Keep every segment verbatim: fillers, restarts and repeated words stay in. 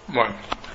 Bueno,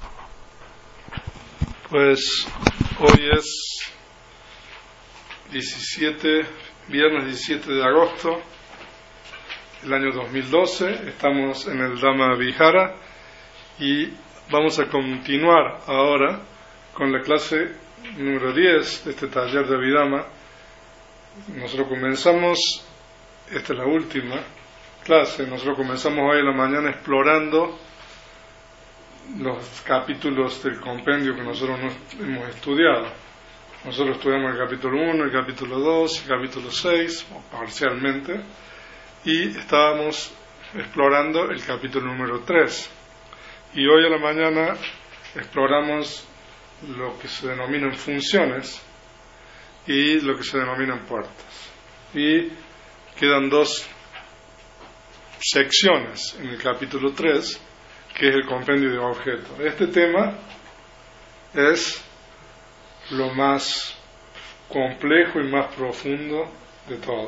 pues hoy es diecisiete, viernes diecisiete de agosto del año dos mil doce. Estamos en el Dhamma Vihara y vamos a continuar ahora con la clase número diez de este taller de Abhidhamma. Nosotros comenzamos, esta es la última clase, nosotros comenzamos hoy en la mañana explorando los capítulos del compendio que nosotros hemos estudiado. Nosotros estudiamos el capítulo uno, el capítulo dos, el capítulo seis, o parcialmente, y estábamos explorando el capítulo número tres. Y hoy a la mañana exploramos lo que se denominan funciones y lo que se denominan puertas. Y quedan dos secciones en el capítulo tres, que es el compendio de objetos. Este tema es lo más complejo y más profundo de todo.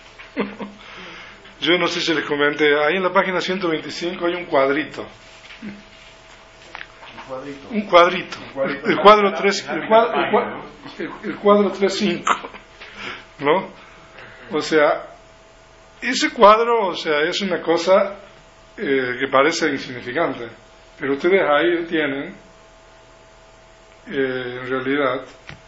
Yo no sé si les comenté, ahí en la página ciento veinticinco hay un cuadrito. Un cuadrito. Un cuadrito. Un cuadrito. El, el cuadro tres, el cuadro, el cuadro, el, el cuadro tres cinco, ¿no? O sea, ese cuadro, o sea, es una cosa Eh, que parece insignificante, pero ustedes ahí tienen eh, en realidad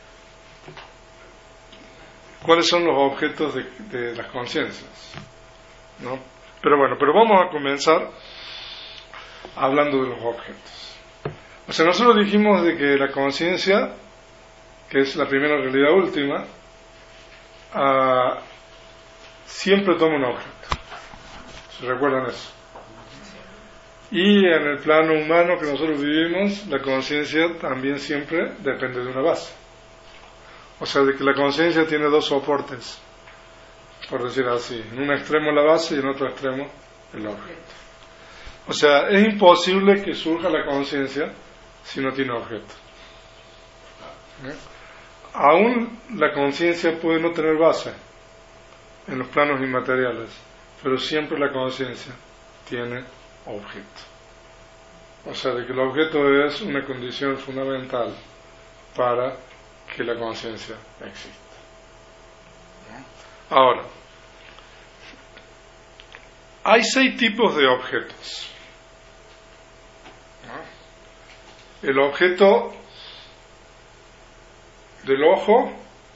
cuáles son los objetos de, de las conciencias, ¿no? Pero bueno, pero vamos a comenzar hablando de los objetos. O sea, nosotros dijimos de que la conciencia, que es la primera realidad última, uh, siempre toma un objeto. ¿Se recuerdan eso? Y en el plano humano que nosotros vivimos, la conciencia también siempre depende de una base. O sea, de que la conciencia tiene dos soportes, por decir así. En un extremo la base y en otro extremo el objeto. O sea, es imposible que surja la conciencia si no tiene objeto. ¿Eh? Aún la conciencia puede no tener base en los planos inmateriales, pero siempre la conciencia tiene objeto. O sea, de que el objeto es una condición fundamental para que la conciencia exista. Ahora, hay seis tipos de objetos. El objeto del ojo,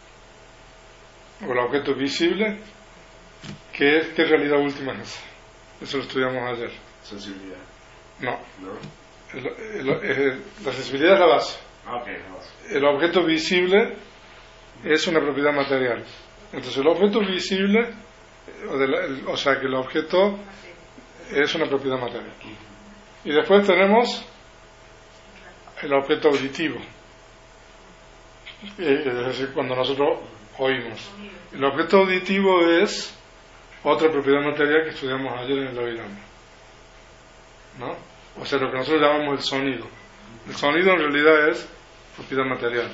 o el objeto visible, que es, ¿qué realidad última es esa? Eso lo estudiamos ayer. Sensibilidad. No. ¿No? El, el, el, la sensibilidad es la base. Okay, la base. El objeto visible es una propiedad material. Entonces el objeto visible, o, de la, el, o sea que el objeto es una propiedad material. Y después tenemos el objeto auditivo. Es decir, cuando nosotros oímos. El objeto auditivo es otra propiedad material que estudiamos ayer en el Abhidhamma, ¿no? O sea, lo que nosotros llamamos el sonido. El sonido en realidad es propiedad material.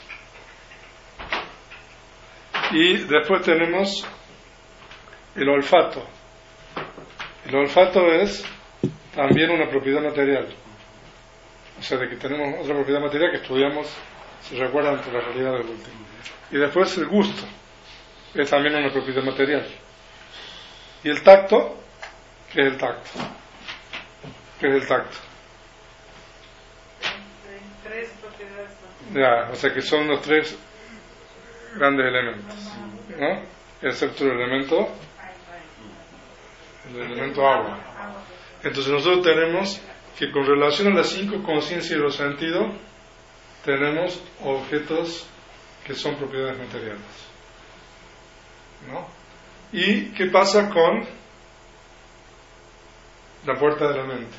Y después tenemos el olfato. El olfato es también una propiedad material. O sea, de que tenemos otra propiedad material que estudiamos, si recuerdan, por la realidad del último. Y después el gusto es también una propiedad material. Y el tacto, ¿qué es el tacto? ¿Qué es el tacto? Tres propiedades. Ya, o sea que son los tres grandes elementos, ¿no? Excepto el elemento, el elemento agua. Entonces nosotros tenemos que con relación a las cinco conciencias y los sentidos, tenemos objetos que son propiedades materiales, ¿no? ¿Y qué pasa con la puerta de la mente?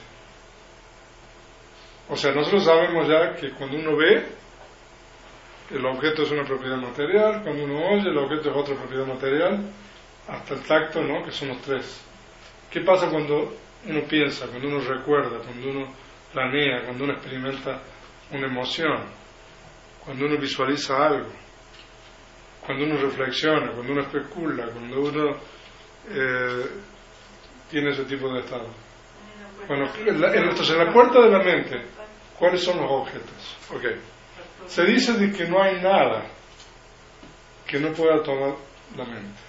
O sea, nosotros sabemos ya que cuando uno ve, el objeto es una propiedad material, cuando uno oye, el objeto es otra propiedad material, hasta el tacto, ¿no? Que son los tres. ¿Qué pasa cuando uno piensa, cuando uno recuerda, cuando uno planea, cuando uno experimenta una emoción, cuando uno visualiza algo, cuando uno reflexiona, cuando uno especula, cuando uno eh, tiene ese tipo de estado? Bueno, en la, entonces en la puerta de la mente, ¿cuáles son los objetos? Okay. Se dice de que no hay nada que no pueda tomar la mente.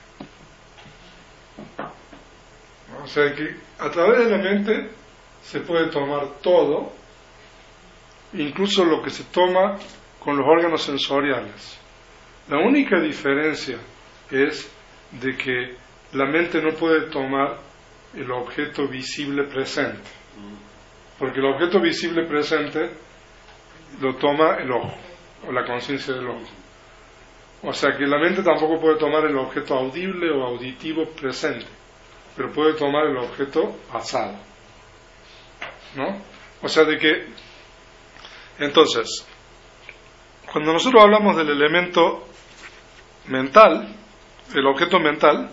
O sea que a través de la mente se puede tomar todo, incluso lo que se toma con los órganos sensoriales. La única diferencia es de que la mente no puede tomar el objeto visible presente, porque el objeto visible presente lo toma el ojo, o la conciencia del ojo. O sea que la mente tampoco puede tomar el objeto audible o auditivo presente, pero puede tomar el objeto pasado, ¿no? O sea de que, entonces, cuando nosotros hablamos del elemento mental, el objeto mental,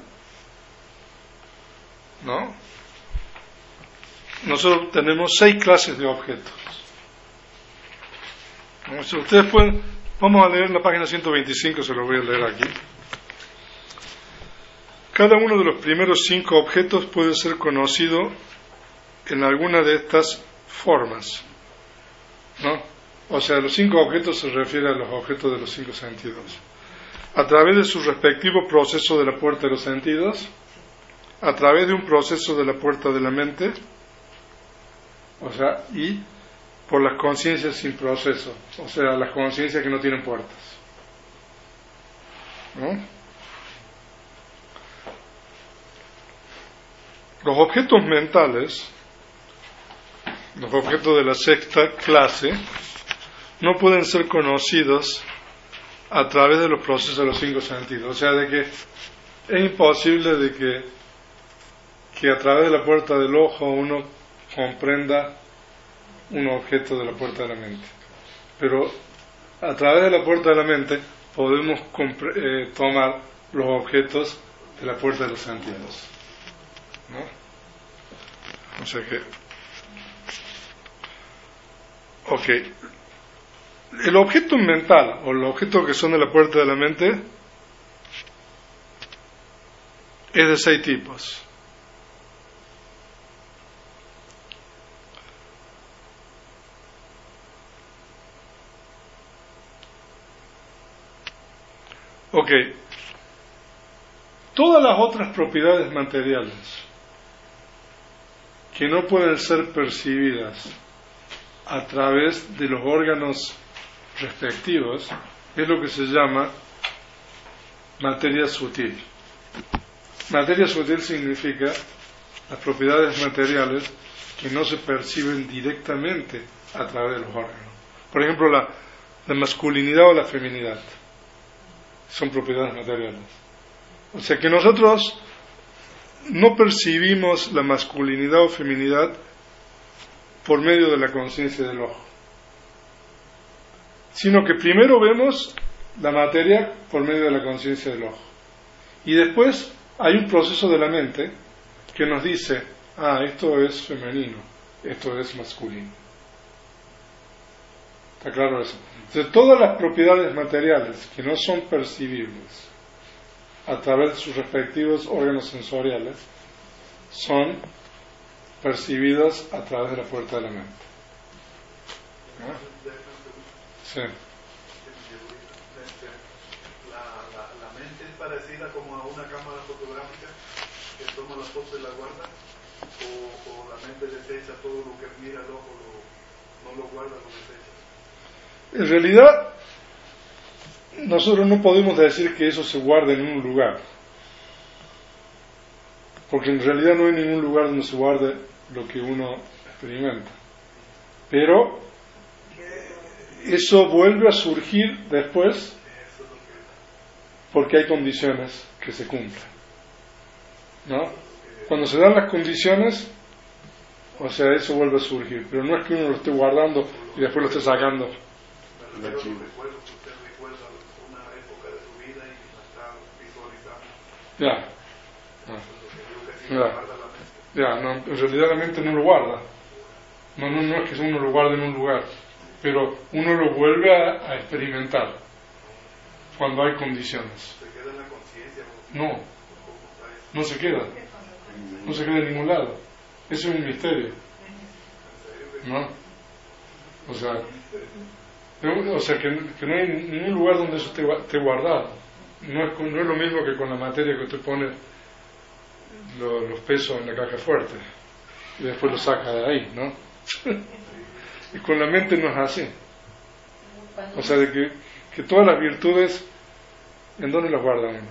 ¿no? Nosotros tenemos seis clases de objetos. ¿No? Si ustedes pueden, vamos a leer la página ciento veinticinco, se lo voy a leer aquí. Cada uno de los primeros cinco objetos puede ser conocido en alguna de estas formas, ¿no? O sea, los cinco objetos se refiere a los objetos de los cinco sentidos. A través de su respectivo proceso de la puerta de los sentidos, a través de un proceso de la puerta de la mente, o sea, y por las conciencias sin proceso, o sea, las conciencias que no tienen puertas, ¿no? Los objetos mentales, los objetos de la sexta clase, no pueden ser conocidos a través de los procesos de los cinco sentidos. O sea, de que es imposible de que, que a través de la puerta del ojo uno comprenda un objeto de la puerta de la mente. Pero a través de la puerta de la mente podemos compre- eh, tomar los objetos de la puerta de los sentidos, ¿no? O sea que, ok, el objeto mental o los objetos que son de la puerta de la mente es de seis tipos. Ok, todas las otras propiedades materiales que no pueden ser percibidas a través de los órganos respectivos es lo que se llama materia sutil. Materia sutil significa las propiedades materiales que no se perciben directamente a través de los órganos. Por ejemplo, la, la masculinidad o la feminidad son propiedades materiales. O sea que nosotros no percibimos la masculinidad o feminidad por medio de la conciencia del ojo, sino que primero vemos la materia por medio de la conciencia del ojo, y después hay un proceso de la mente que nos dice, ah, esto es femenino, esto es masculino. ¿Está claro eso? Entonces, todas las propiedades materiales que no son percibibles a través de sus respectivos órganos sensoriales son percibidas a través de la puerta de la mente. ¿Ah? Sí. La, la, la mente es parecida como a una cámara fotográfica que toma las fotos y las guarda, o, o la mente desecha todo lo que mira el ojo, lo, no lo guarda, lo desecha. En realidad, nosotros no podemos decir que eso se guarde en un lugar, porque en realidad no hay ningún lugar donde se guarde lo que uno experimenta. Pero eso vuelve a surgir después porque hay condiciones que se cumplen, ¿no? Cuando se dan las condiciones, o sea, eso vuelve a surgir, pero no es que uno lo esté guardando y después lo esté sacando. Me refiero a los recuerdos que usted recuerda una época de su vida y la está visualizando. Ya. Ya. Ya, no, en realidad la mente no lo guarda. No, no, no es que uno lo guarde en un lugar, pero uno lo vuelve a, a experimentar cuando hay condiciones. ¿Se queda en la conciencia? No, no se queda. No se queda en ningún lado. Eso es un misterio. ¿no? O sea, o sea que, que no hay ningún lugar donde eso esté, esté guardado. No es, no es lo mismo que con la materia que usted pone lo, los pesos en la caja fuerte y después lo saca de ahí, ¿no? Y con la mente no es así. O sea, de que, que todas las virtudes, ¿en dónde las guarda uno?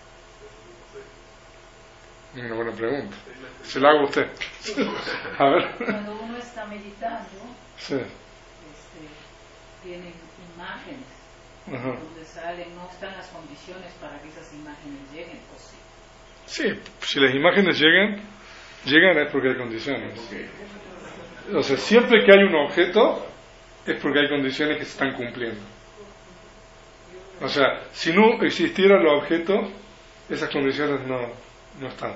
Una buena pregunta. Se la hago a usted. A ver. Cuando uno está meditando, sí. este, tiene imágenes. Ajá. Donde salen, no están las condiciones para que esas imágenes lleguen, pues sí. Sí, si las imágenes llegan, llegan es porque hay condiciones. O sea, siempre que hay un objeto, es porque hay condiciones que se están cumpliendo. O sea, si no existiera el objeto, esas condiciones no, no están.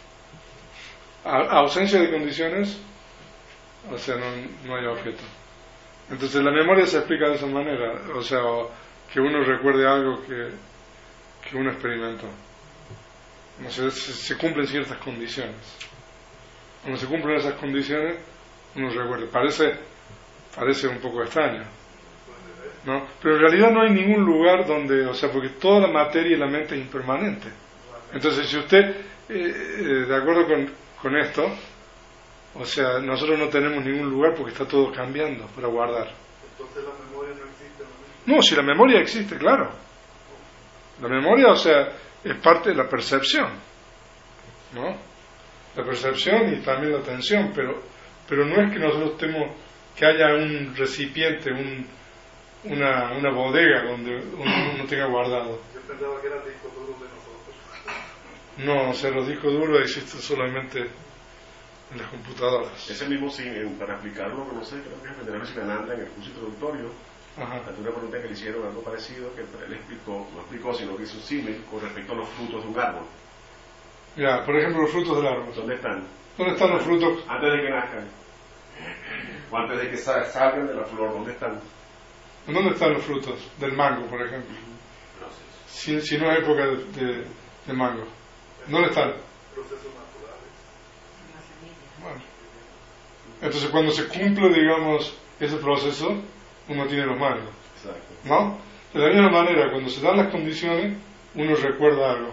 A, ausencia de condiciones, o sea, no, no hay objeto. Entonces la memoria se explica de esa manera, o sea, que uno recuerde algo que, que uno experimentó. O sea, se, se cumplen ciertas condiciones. Cuando se cumplen esas condiciones, uno recuerda. Parece, parece un poco extraño, ¿no? Pero en realidad no hay ningún lugar donde, o sea, porque toda la materia y la mente es impermanente. Entonces, si usted, eh, eh, de acuerdo con, con esto, o sea, nosotros no tenemos ningún lugar porque está todo cambiando para guardar. Entonces la memoria no existe, ¿no? No, si la memoria existe, claro. La memoria, o sea, es parte de la percepción, ¿no? La percepción y también la atención, pero, pero no es que nosotros tenemos, que haya un recipiente, un, una, una bodega donde uno, uno tenga guardado. Yo pensaba que era el disco duro de nosotros. No, o sea, los discos duros existen solamente en las computadoras. Ese mismo símil, para explicarlo, no sé, creo que es el Venerable Siddhananda en el curso introductorio, ante una pregunta que le hicieron algo parecido, que él explicó, no explicó, sino que hizo un símil con respecto a los frutos de un árbol. Ya, por ejemplo, los frutos del árbol. ¿Dónde están? ¿Dónde están los frutos? Antes de que nazcan. O antes de que salgan de la flor, ¿dónde están? ¿Dónde están los frutos? Del mango, por ejemplo. No sé. Si, si no es época de, de, de mango. ¿Dónde están? Procesos naturales. Bueno. Entonces, cuando se cumple, digamos, ese proceso, uno tiene los mangos. Exacto. ¿No? De la misma manera, cuando se dan las condiciones, uno recuerda algo.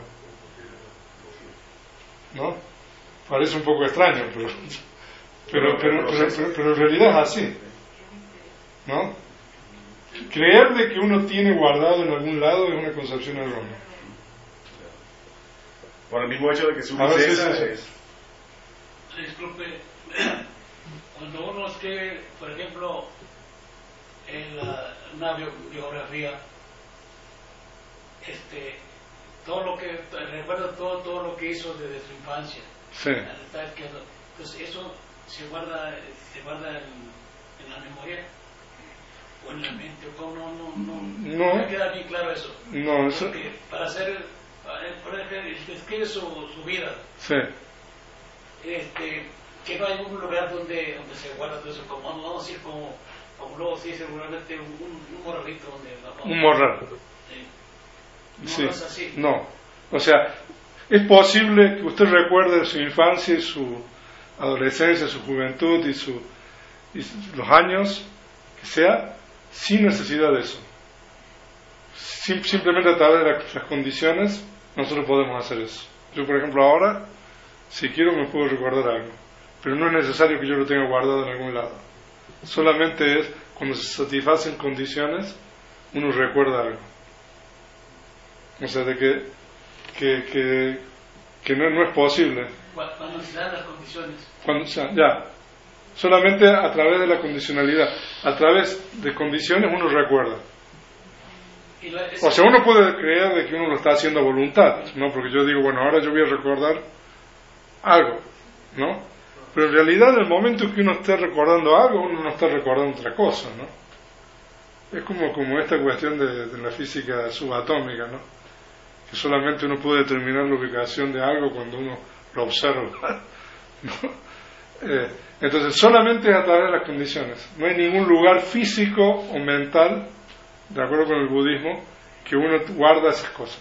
¿No? Parece un poco extraño, pero pero, pero, pero, pero, pero en realidad es así, ¿no? Creer de que uno tiene guardado en algún lado es una concepción errónea. Por el mismo hecho de que su A ver, licencia sí, sí, sí. es... Disculpe, cuando uno escribe, por ejemplo, en la, una bio- biografía, este, todo lo que recuerda todo todo lo que hizo desde su infancia. Sí. Entonces eso se guarda se guarda en, en la memoria o en la mente, o no no no No. me queda bien claro eso. No, eso... Porque para hacer, por ejemplo, describe su, su vida. Sí. Este, que no hay un lugar donde donde se guarda todo eso, como vamos a decir como como luego sí seguramente un, un morralito donde no, Un morral. sí. No, Sí. no es así. No. O sea, es posible que usted recuerde su infancia y su adolescencia, su juventud y, su, y los años que sea, sin necesidad de eso. Sim- simplemente a través de la- las condiciones nosotros podemos hacer eso. Yo, por ejemplo, ahora, si quiero me puedo recordar algo, pero no es necesario que yo lo tenga guardado en algún lado. Solamente es cuando se satisfacen condiciones, uno recuerda algo. O sea, de que, que, que, que no, no es posible. Cuando se dan las condiciones. Cuando, o sea, ya, solamente a través de la condicionalidad, a través de condiciones uno recuerda. Y la, O sea, uno puede creer de que uno lo está haciendo a voluntad, ¿no? Porque yo digo, bueno, ahora yo voy a recordar algo, ¿no? Pero en realidad, en el momento que uno esté recordando algo, uno no está recordando otra cosa, ¿no? Es como, como esta cuestión de, de la física subatómica, ¿no? Que solamente uno puede determinar la ubicación de algo cuando uno lo observa, ¿no? Eh, entonces, solamente es a través de las condiciones. No hay ningún lugar físico o mental, de acuerdo con el budismo, que uno guarda esas cosas.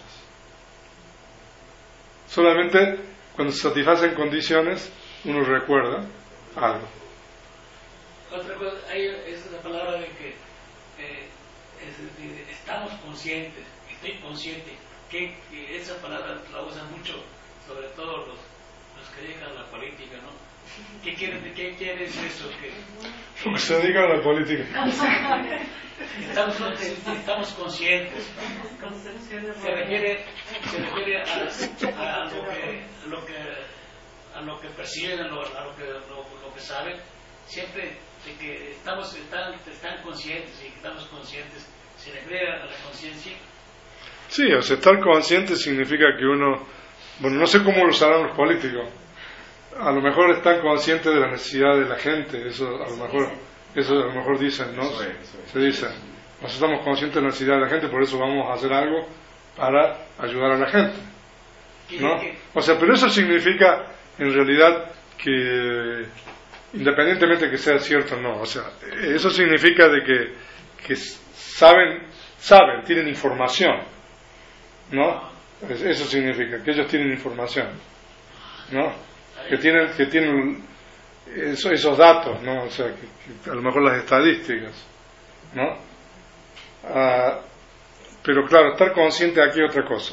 Solamente cuando se satisfacen condiciones, uno recuerda algo. otra cosa, hay esa palabra de que eh, es, de, estamos conscientes, estoy consciente, que, que esa palabra la usan mucho, sobre todo los, los que dedican a la política, ¿no? ¿Qué quiere, qué quiere decir eso? Que, Lo que se dedica a la política. Estamos, estamos conscientes. Se refiere, se refiere a, a, lo que, a, lo que, a lo que perciben, a lo, a lo, que, lo, lo que saben. Siempre de que estamos están, están conscientes y que estamos conscientes. Se refiere a la conciencia. Sí, o sea, estar consciente significa que uno, bueno, no sé cómo lo usarán los políticos. A lo mejor están conscientes de la necesidad de la gente, eso a lo mejor, eso a lo mejor dicen, ¿no? Se dicen, nosotros estamos conscientes de la necesidad de la gente, por eso vamos a hacer algo para ayudar a la gente, ¿no? O sea, pero eso significa en realidad que, independientemente de que sea cierto o no, o sea, eso significa de que, que saben, saben, tienen información, ¿no? Eso significa que ellos tienen información, ¿no? Que tienen, que tienen eso, esos datos, ¿no? O sea, que, que a lo mejor las estadísticas, ¿no? Ah, pero claro, estar consciente de aquí es otra cosa.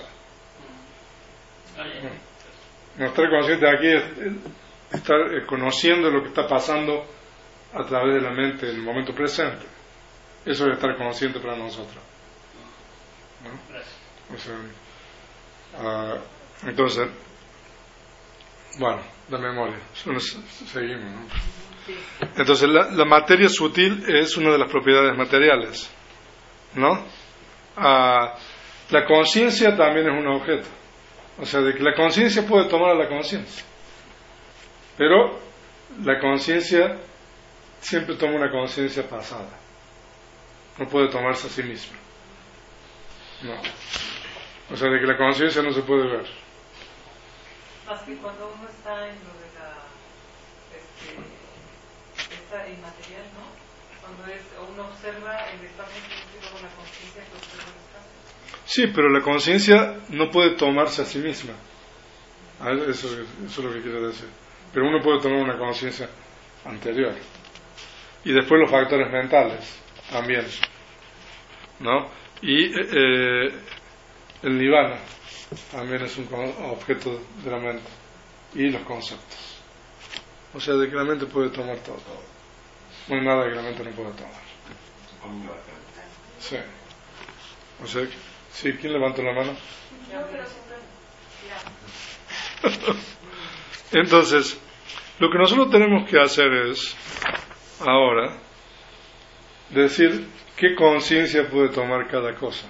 No, estar consciente de aquí es estar eh, conociendo lo que está pasando a través de la mente en el momento presente. Eso es estar consciente para nosotros, ¿no? O sea, ah, entonces, bueno, la memoria, seguimos, ¿no? Entonces la, la materia sutil es una de las propiedades materiales, ¿no? Ah, la conciencia también es un objeto, o sea, de que la conciencia puede tomar a la conciencia, pero la conciencia siempre toma una conciencia pasada, no puede tomarse a sí misma, no, o sea, de que la conciencia no se puede ver. Más que cuando uno está en lo de la este, está inmaterial, ¿no? Cuando es, uno observa el espacio y luego la conciencia que observa el espacio. Sí, pero la conciencia no puede tomarse a sí misma. Eso, eso es lo que quiero decir. Pero uno puede tomar una conciencia anterior. Y después los factores mentales también, ¿no? Y eh, el nirvana también es un objeto de la mente, y los conceptos, o sea, de que la mente puede tomar todo, no hay nada que la mente no pueda tomar. Sí, o sea, sí, ¿quién levantó la mano? Entonces, lo que nosotros tenemos que hacer es ahora decir qué conciencia puede tomar cada cosa.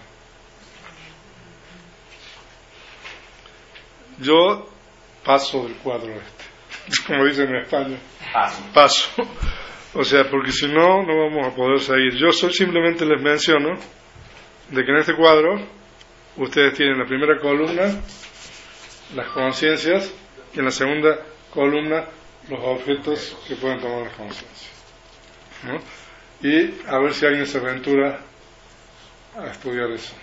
Yo paso del cuadro este, como dicen en España, paso. paso. O sea, porque si no, no vamos a poder seguir. Yo solo simplemente les menciono de que en este cuadro ustedes tienen en la primera columna las conciencias y en la segunda columna los objetos que pueden tomar las conciencias, ¿no? Y a ver si alguien se aventura a estudiar eso,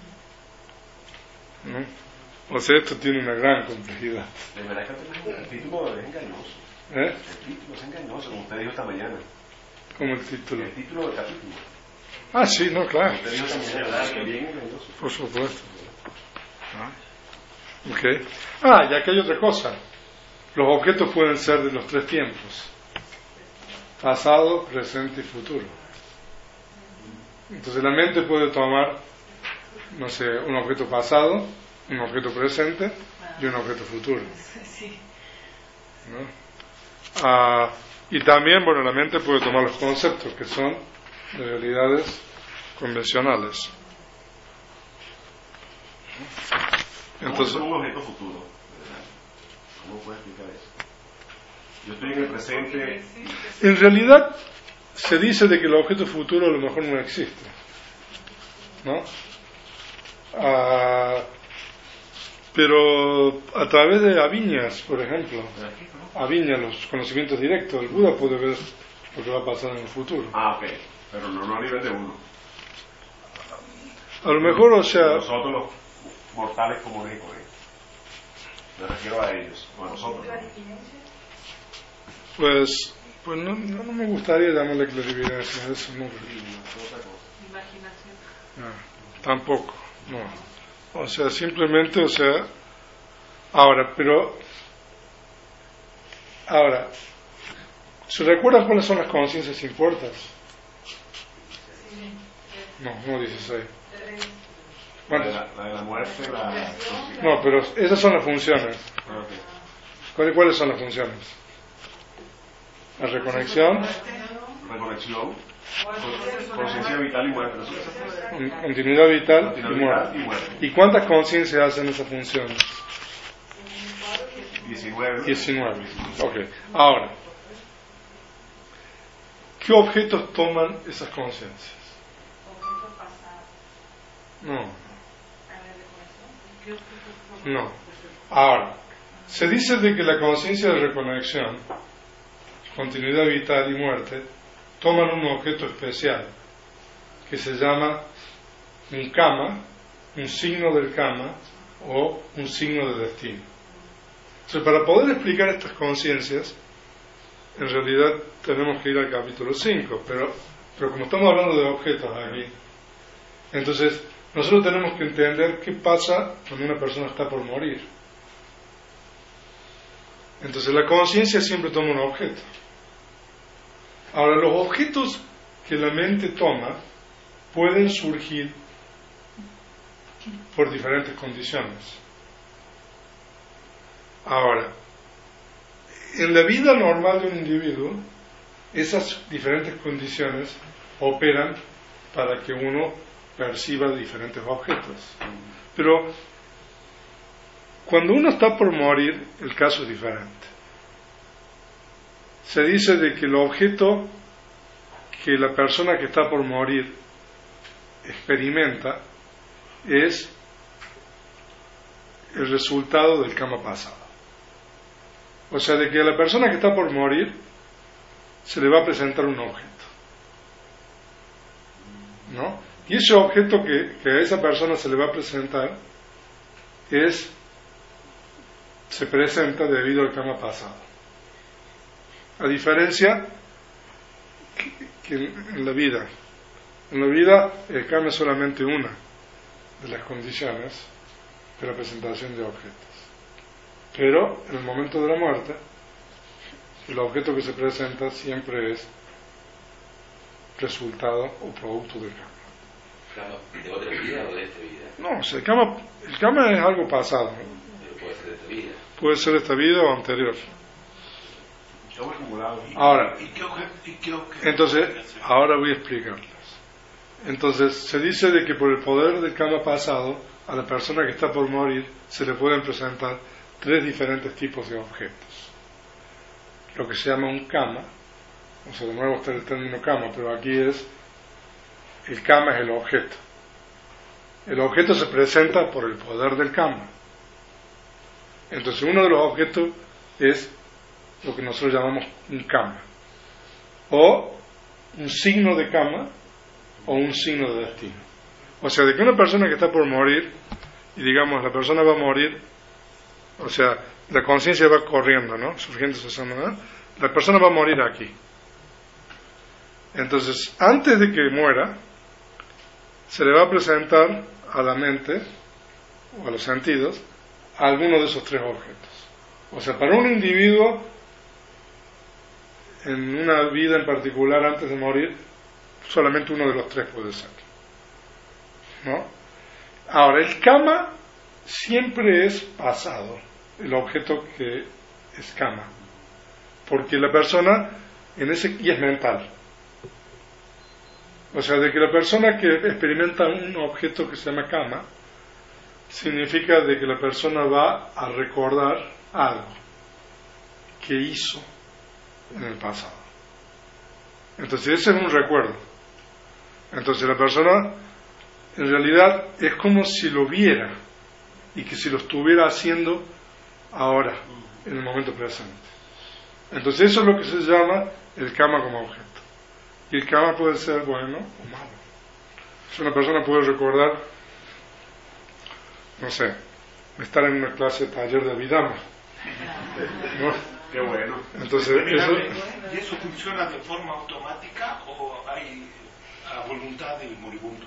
¿no? O sea, esto tiene una gran complejidad. De verdad que el título es engañoso. ¿Eh? El título es engañoso, como usted dijo esta mañana. ¿Cómo el título? El título del capítulo. Ah, sí, no, claro. Usted dijo esta mañana, ¿verdad? Que bien engañoso. Por supuesto. Ah. Ok. Ah, y aquí hay otra cosa. Los objetos pueden ser de los tres tiempos: pasado, presente y futuro. Entonces la mente puede tomar, no sé, un objeto pasado, un objeto presente y un objeto futuro, ¿no? Ah, y también, bueno, la mente puede tomar los conceptos que son de realidades convencionales. Entonces, ¿cómo es un objeto futuro? ¿Cómo puede explicar eso? Yo estoy en el presente. En realidad se dice de que el objeto futuro a lo mejor no existe, ¿no? Ah, pero a través de Aviñas, por ejemplo, Aviñas, los conocimientos directos, el Buda puede ver lo que va a pasar en el futuro. Ah, ok, pero no, no a nivel de uno. A lo mejor, o sea, nosotros los mortales comunes y corrientes, me refiero a ellos, o a nosotros. Pues Pues no, no, no me gustaría llamarle clarividencia, eso no. Imaginación. No, tampoco, no. O sea, simplemente, o sea, ahora, pero, ahora, ¿se recuerdan cuáles son las conciencias impuertas? No, no dieciséis. ¿Cuántas? La, la de la muerte, la... No, pero esas son las funciones. Okay. ¿Cuáles, ¿Cuáles son las funciones? La reconexión, Reconexión, conciencia vital y muerte. continuidad vital y Continuidad muerte. y muerte. ¿Y cuántas conciencias hacen esa función? diecinueve. diecinueve. Ok. Ahora, ¿qué objetos toman esas conciencias? Objeto pasado. No, A la reconexión. ¿Qué objeto? no. Ahora, se dice de que la conciencia de reconexión, continuidad vital y muerte, toman un objeto especial que se llama un karma, un signo del karma o un signo de destino. Entonces, para poder explicar estas conciencias, en realidad tenemos que ir al capítulo cinco, pero, pero como estamos hablando de objetos aquí, entonces nosotros tenemos que entender qué pasa cuando una persona está por morir. Entonces la conciencia siempre toma un objeto. Ahora, los objetos que la mente toma pueden surgir por diferentes condiciones. Ahora, en la vida normal de un individuo, esas diferentes condiciones operan para que uno perciba diferentes objetos. Pero cuando uno está por morir, el caso es diferente. Se dice de que el objeto que la persona que está por morir experimenta es el resultado del karma pasado. O sea, de que a la persona que está por morir se le va a presentar un objeto, ¿no? Y ese objeto que, que a esa persona se le va a presentar es se presenta debido al karma pasado. A diferencia que, que en la vida. En la vida el karma es solamente una de las condiciones de la presentación de objetos. Pero en el momento de la muerte, el objeto que se presenta siempre es resultado o producto del karma. ¿De otra vida o de esta vida? No, o sea, el karma, el karma es algo pasado, ¿no? Pero puede ser de esta vida. Puede ser esta vida o anterior. Ahora, ¿Y qué objeto? ¿Y qué objeto? entonces, ahora voy a explicarles. Entonces, se dice de que por el poder del karma pasado, a la persona que está por morir se le pueden presentar tres diferentes tipos de objetos. Lo que se llama un karma, o sea, de nuevo está el término karma, pero aquí es, el karma es el objeto. El objeto se presenta por el poder del karma. Entonces, uno de los objetos es lo que nosotros llamamos un karma, o un signo de karma, o un signo de destino. O sea, de que una persona que está por morir, y digamos, la persona va a morir, o sea, la conciencia va corriendo, ¿no? Surgiendo esa ¿no? La persona va a morir aquí. Entonces, antes de que muera, se le va a presentar a la mente, o a los sentidos, alguno de esos tres objetos. O sea, para un individuo, en una vida en particular antes de morir, solamente uno de los tres puede ser, ¿no? Ahora, el karma siempre es pasado, el objeto que es karma, porque la persona en ese y es mental. O sea, de que la persona que experimenta un objeto que se llama karma significa de que la persona va a recordar algo que hizo en el pasado. Entonces ese es un recuerdo. Entonces la persona en realidad es como si lo viera y que si lo estuviera haciendo ahora, en el momento presente. Entonces eso es lo que se llama el karma como objeto. Y el karma puede ser bueno o malo. Si una persona puede recordar, no sé, estar en una clase de taller de Abhidhamma, ¿no? Qué bueno. Entonces, eso, ¿y eso funciona de forma automática o hay a voluntad del moribundo?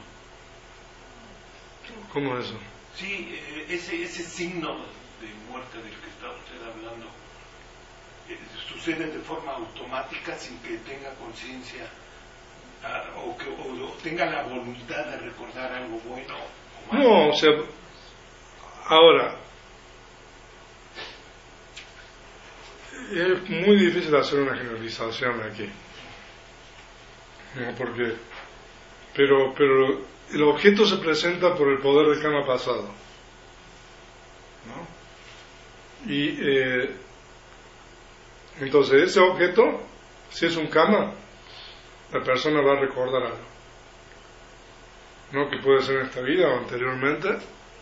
¿Cómo es eso? Sí, eh, ese, ese signo de muerte del que está usted hablando, eh, ¿sucede de forma automática sin que tenga conciencia uh, o que o, o tenga la voluntad de recordar algo bueno? O malo? No, o sea, ahora, es muy difícil hacer una generalización aquí, ¿no? Porque, pero, pero el objeto se presenta por el poder del karma pasado, ¿no? Y eh, entonces ese objeto, si es un karma, la persona va a recordar algo, ¿no? Que puede ser en esta vida o anteriormente,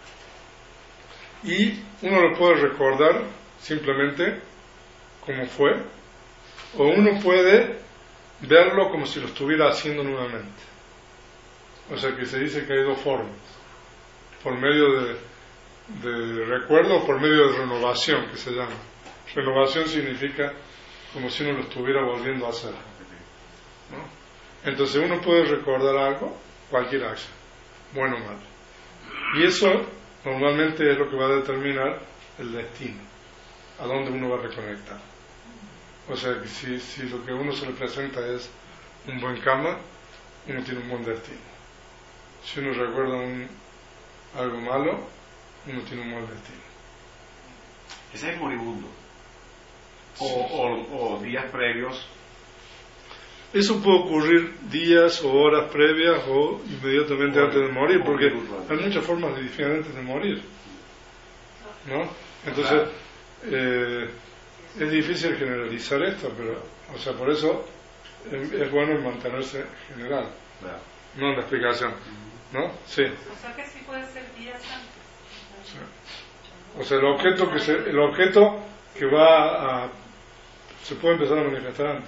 y uno lo puede recordar simplemente como fue, o uno puede verlo como si lo estuviera haciendo nuevamente. O sea que se dice que hay dos formas: por medio de, de recuerdo o por medio de renovación, que se llama. Renovación significa como si uno lo estuviera volviendo a hacer, ¿no? Entonces uno puede recordar algo, cualquier acción, bueno o malo, y eso normalmente es lo que va a determinar el destino, a dónde uno va a reconectar. O sea que si, si lo que a uno se le presenta es un buen karma, uno tiene un buen destino. Si uno recuerda un, algo malo, uno tiene un mal destino. Ese es el moribundo. O, o, o días previos. Eso puede ocurrir días o horas previas o inmediatamente o antes de morir, porque hay muchas formas diferentes de morir, ¿no? Entonces, eh, es difícil generalizar esto, pero, o sea, por eso es, es bueno mantenerse general, no en la explicación, ¿no? Sí. O sea que sí puede ser días antes. Sí. O sea, el objeto que se, el objeto que va a, se puede empezar a manifestar antes.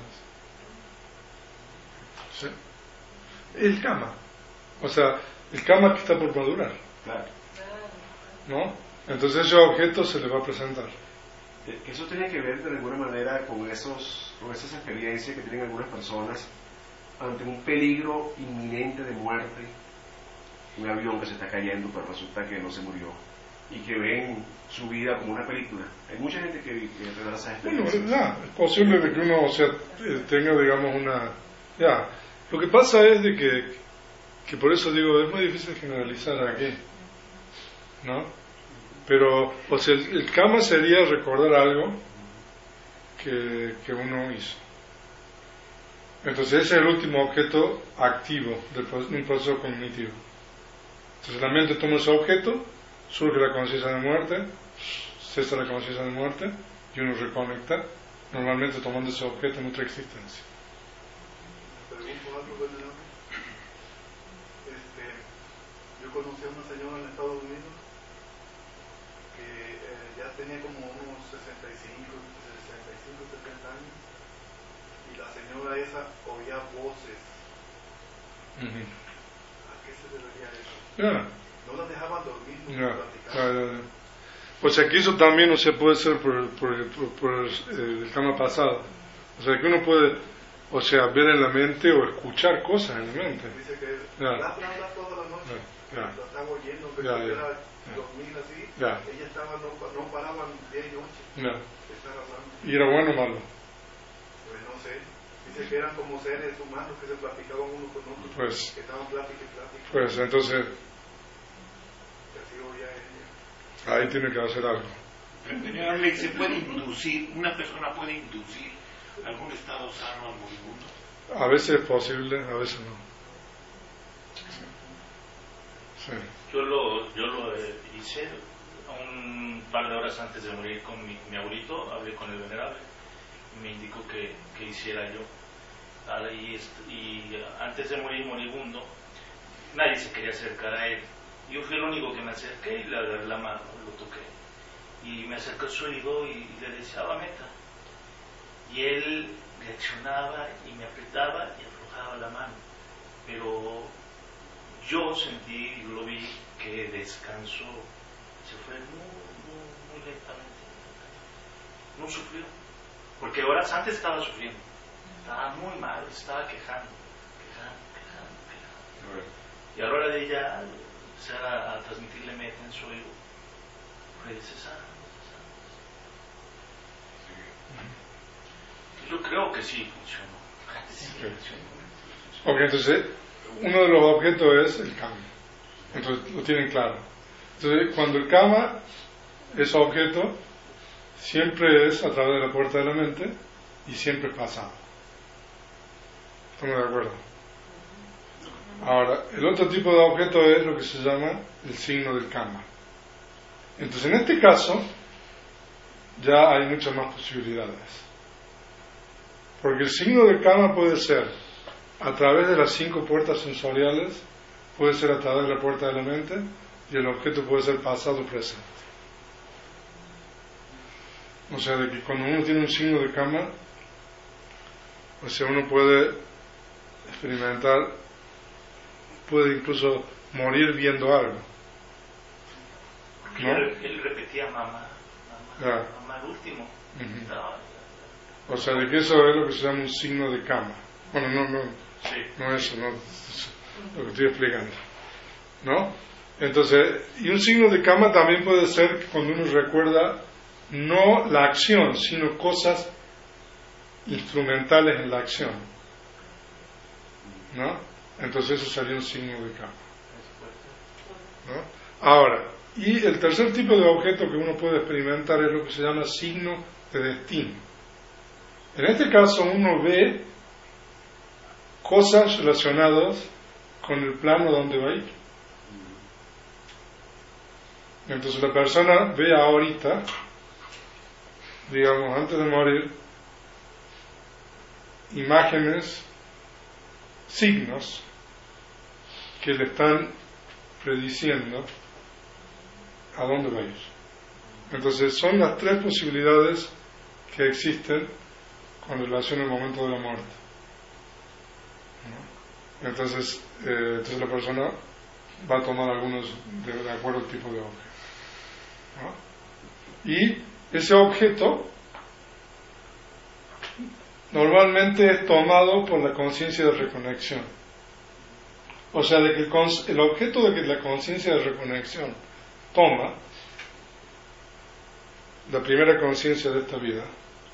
¿Sí? El karma, o sea, el karma que está por madurar, ¿no? Entonces ese objeto se le va a presentar. Eso tiene que ver de alguna manera con esos, con esas experiencias que tienen algunas personas ante un peligro inminente de muerte, un avión que se está cayendo pero resulta que no se murió, y que ven su vida como una película. Hay mucha gente que, que te da esas experiencias. Bueno, ya, es posible de que uno, o sea, tenga, digamos, una... Ya, lo que pasa es de que, que por eso digo, es muy difícil generalizar aquí, ¿no? Pero, o sea, el, el karma sería recordar algo que, que uno hizo. Entonces ese es el último objeto activo de un proceso cognitivo. Entonces la mente toma ese objeto, surge la conciencia de muerte, cesa la conciencia de muerte y uno reconecta, normalmente tomando ese objeto en otra existencia. Pregunto algo, ¿verdad? Este, yo conocí a una señora en Estados Unidos que eh, ya tenía como unos sesenta y cinco, setenta años, y la señora esa oía voces. Uh-huh. ¿A qué se debería eso? Yeah. No la dejaban dormir, no Yeah. platicaban. Yeah, yeah, yeah. O sea que eso también, o sea, puede ser por, por, por, por eh, el karma pasado. O sea que uno puede, o sea, ver en la mente o escuchar cosas en la mente. Dice que Yeah. la habla toda la noche, Yeah. la estaba oyendo, que Yeah, si yeah. era dormir así, Yeah. ella estaba, no, no paraban día y noche Yeah. de estar hablando. ¿Y era bueno o malo? Pues no sé, dice que eran como seres humanos que se platicaban uno con otro, Pues- que estaban plática y plática, Pues entonces, que así oía ella. ahí tiene que hacer algo. Pero, ¿se puede inducir, una persona puede inducir algún estado sano al moribundo? A veces es posible, a veces no. Sí. Yo lo, yo lo eh, hice un par de horas antes de morir con mi, mi abuelito, hablé con el venerable, me indicó que, que hiciera yo. Ah, y, est- y antes de morir moribundo, nadie se quería acercar a él. Yo fui el único que me acerqué y le agarré la mano, lo toqué. Y me acercó a su oído y le deseaba meta. Y él reaccionaba y me apretaba y aflojaba la mano. Pero yo sentí y lo vi que descansó, se fue muy, muy, muy lentamente. No sufrió. Porque horas antes estaba sufriendo, estaba muy mal, estaba quejando, quejando, quejando, quejando. Y a la hora de ella empezar a, a transmitirle meta en su oído, puede cesar, cesar. Yo creo que sí funcionó. Sí, okay. funcionó. Ok, entonces, uno de los objetos es el kama. Entonces, lo tienen claro. Entonces, cuando el kama es objeto, siempre es a través de la puerta de la mente y siempre es pasado. ¿Estamos de acuerdo? Ahora, el otro tipo de objeto es lo que se llama el signo del kama. Entonces, en este caso, ya hay muchas más posibilidades. Porque el signo del kama puede ser a través de las cinco puertas sensoriales, puede ser a través de la puerta de la mente, y el objeto puede ser pasado o presente. O sea, de que cuando uno tiene un signo de kama, o sea, uno puede experimentar, puede incluso morir viendo algo. ¿No? Él, él repetía mamá, mamá, ah. mamá el último. Uh-huh. No, o sea, de que eso es lo que se llama un signo de kama. Bueno, no, no, sí. no eso, no, es lo que estoy explicando. ¿No? Entonces, y un signo de kama también puede ser cuando uno recuerda no la acción, sino cosas instrumentales en la acción. ¿No? Entonces eso sería un signo de kama. ¿No? Ahora, y el tercer tipo de objeto que uno puede experimentar es lo que se llama signo de destino. En este caso uno ve cosas relacionadas con el plano donde va a ir. Entonces la persona ve ahorita, digamos, antes de morir, imágenes, signos que le están prediciendo a dónde va a ir. Entonces son las tres posibilidades que existen con relación al momento de la muerte. ¿No? Entonces, eh, entonces la persona va a tomar algunos de, de acuerdo al tipo de objeto. ¿No? Y ese objeto normalmente es tomado por la conciencia de reconexión. O sea, de que el, el objeto de que la conciencia de reconexión toma, la primera conciencia de esta vida,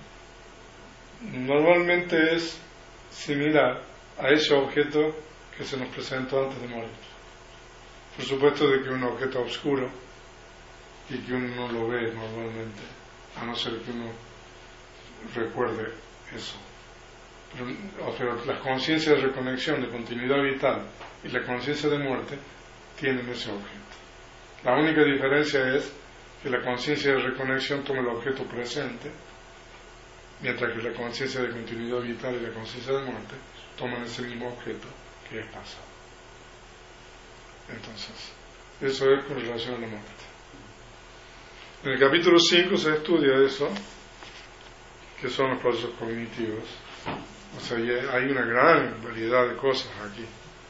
normalmente es similar a ese objeto que se nos presentó antes de morir. Por supuesto de que un objeto oscuro y que uno no lo ve normalmente, a no ser que uno recuerde eso. Pero, pero las conciencias de reconexión, de continuidad vital y la conciencia de muerte tienen ese objeto. La única diferencia es que la conciencia de reconexión toma el objeto presente, mientras que la conciencia de continuidad vital y la conciencia de muerte toman ese mismo objeto que es pasado. Entonces, eso es con relación a la muerte. En el capítulo cinco se estudia eso, que son los procesos cognitivos. O sea, hay una gran variedad de cosas aquí.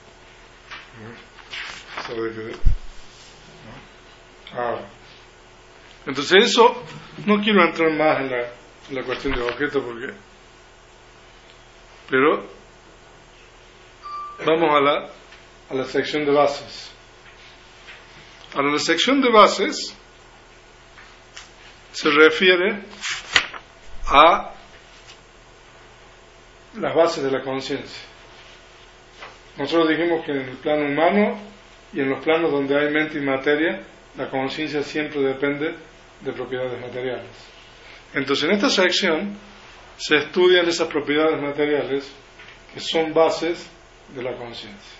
¿No? Sobre que, ¿no? Ahora, entonces eso, no quiero entrar más en la, en la cuestión de objetos porque, pero vamos a la, a la sección de bases. Ahora, la sección de bases se refiere a las bases de la conciencia. Nosotros dijimos que en el plano humano y en los planos donde hay mente y materia, la conciencia siempre depende de propiedades materiales. Entonces, en esta sección se estudian esas propiedades materiales que son bases de la conciencia.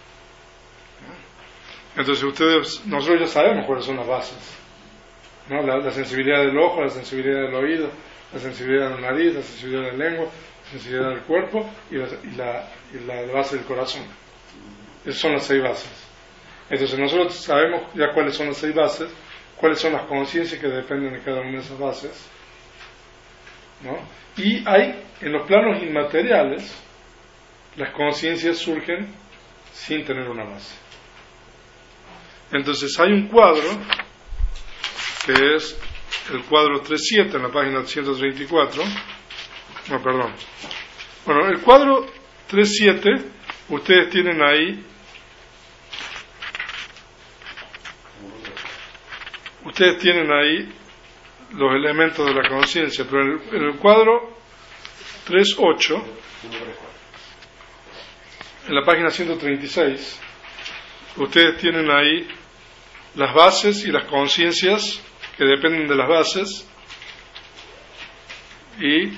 Entonces, ustedes, nosotros ya sabemos cuáles son las bases, ¿no? La, la sensibilidad del ojo, la sensibilidad del oído, la sensibilidad de la nariz, la sensibilidad de la lengua, la sensibilidad del cuerpo y la, y la, y la base del corazón. Esas son las seis bases. Entonces nosotros sabemos ya cuáles son las seis bases, cuáles son las conciencias que dependen de cada una de esas bases, ¿no? Y hay, en los planos inmateriales, las conciencias surgen sin tener una base. Entonces hay un cuadro que es el cuadro tres punto siete en la página ciento treinta y cuatro, No, perdón. Bueno, el cuadro tres siete, ustedes tienen ahí, ustedes tienen ahí los elementos de la conciencia, pero en el, en el cuadro tres ocho, en la página ciento treinta y seis, ustedes tienen ahí las bases y las conciencias que dependen de las bases, y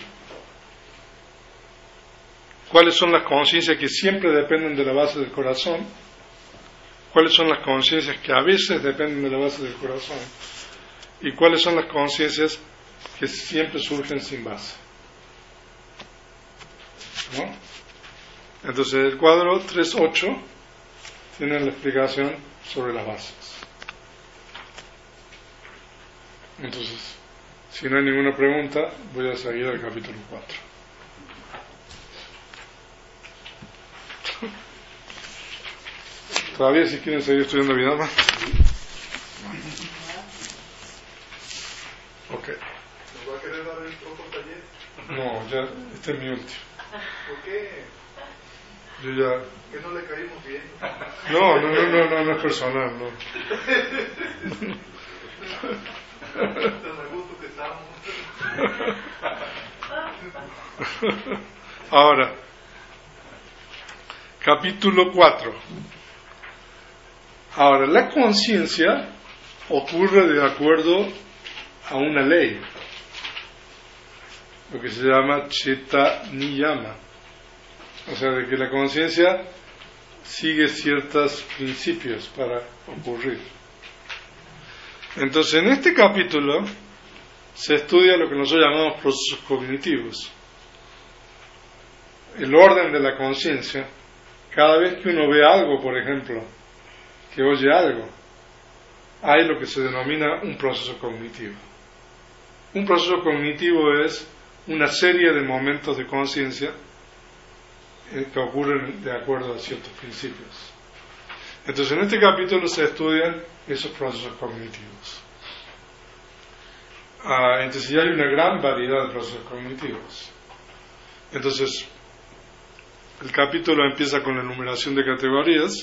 cuáles son las conciencias que siempre dependen de la base del corazón, cuáles son las conciencias que a veces dependen de la base del corazón, y cuáles son las conciencias que siempre surgen sin base, ¿no? Entonces el cuadro tres ocho tiene la explicación sobre las bases. Entonces, si no hay ninguna pregunta, voy a seguir al capítulo cuatro. ¿Todavía si quieren seguir estudiando Vidama? Ok. ¿Nos va a querer dar el otro taller? No, ya, este es mi último. ¿Por qué? Yo ya... ¿Que no le caímos bien? No, no, no, no, no, no es personal, no. Tan a gusto que estamos. Ahora, capítulo cuatro. Ahora, la conciencia ocurre de acuerdo a una ley, lo que se llama Chitta Niyama, o sea, de que la conciencia sigue ciertos principios para ocurrir. Entonces, en este capítulo se estudia lo que nosotros llamamos procesos cognitivos, el orden de la conciencia. Cada vez que uno ve algo, por ejemplo, que oye algo, hay lo que se denomina un proceso cognitivo. Un proceso cognitivo es una serie de momentos de conciencia que ocurren de acuerdo a ciertos principios. Entonces, en este capítulo se estudian esos procesos cognitivos. Ah, entonces, ya hay una gran variedad de procesos cognitivos. Entonces, el capítulo empieza con la enumeración de categorías.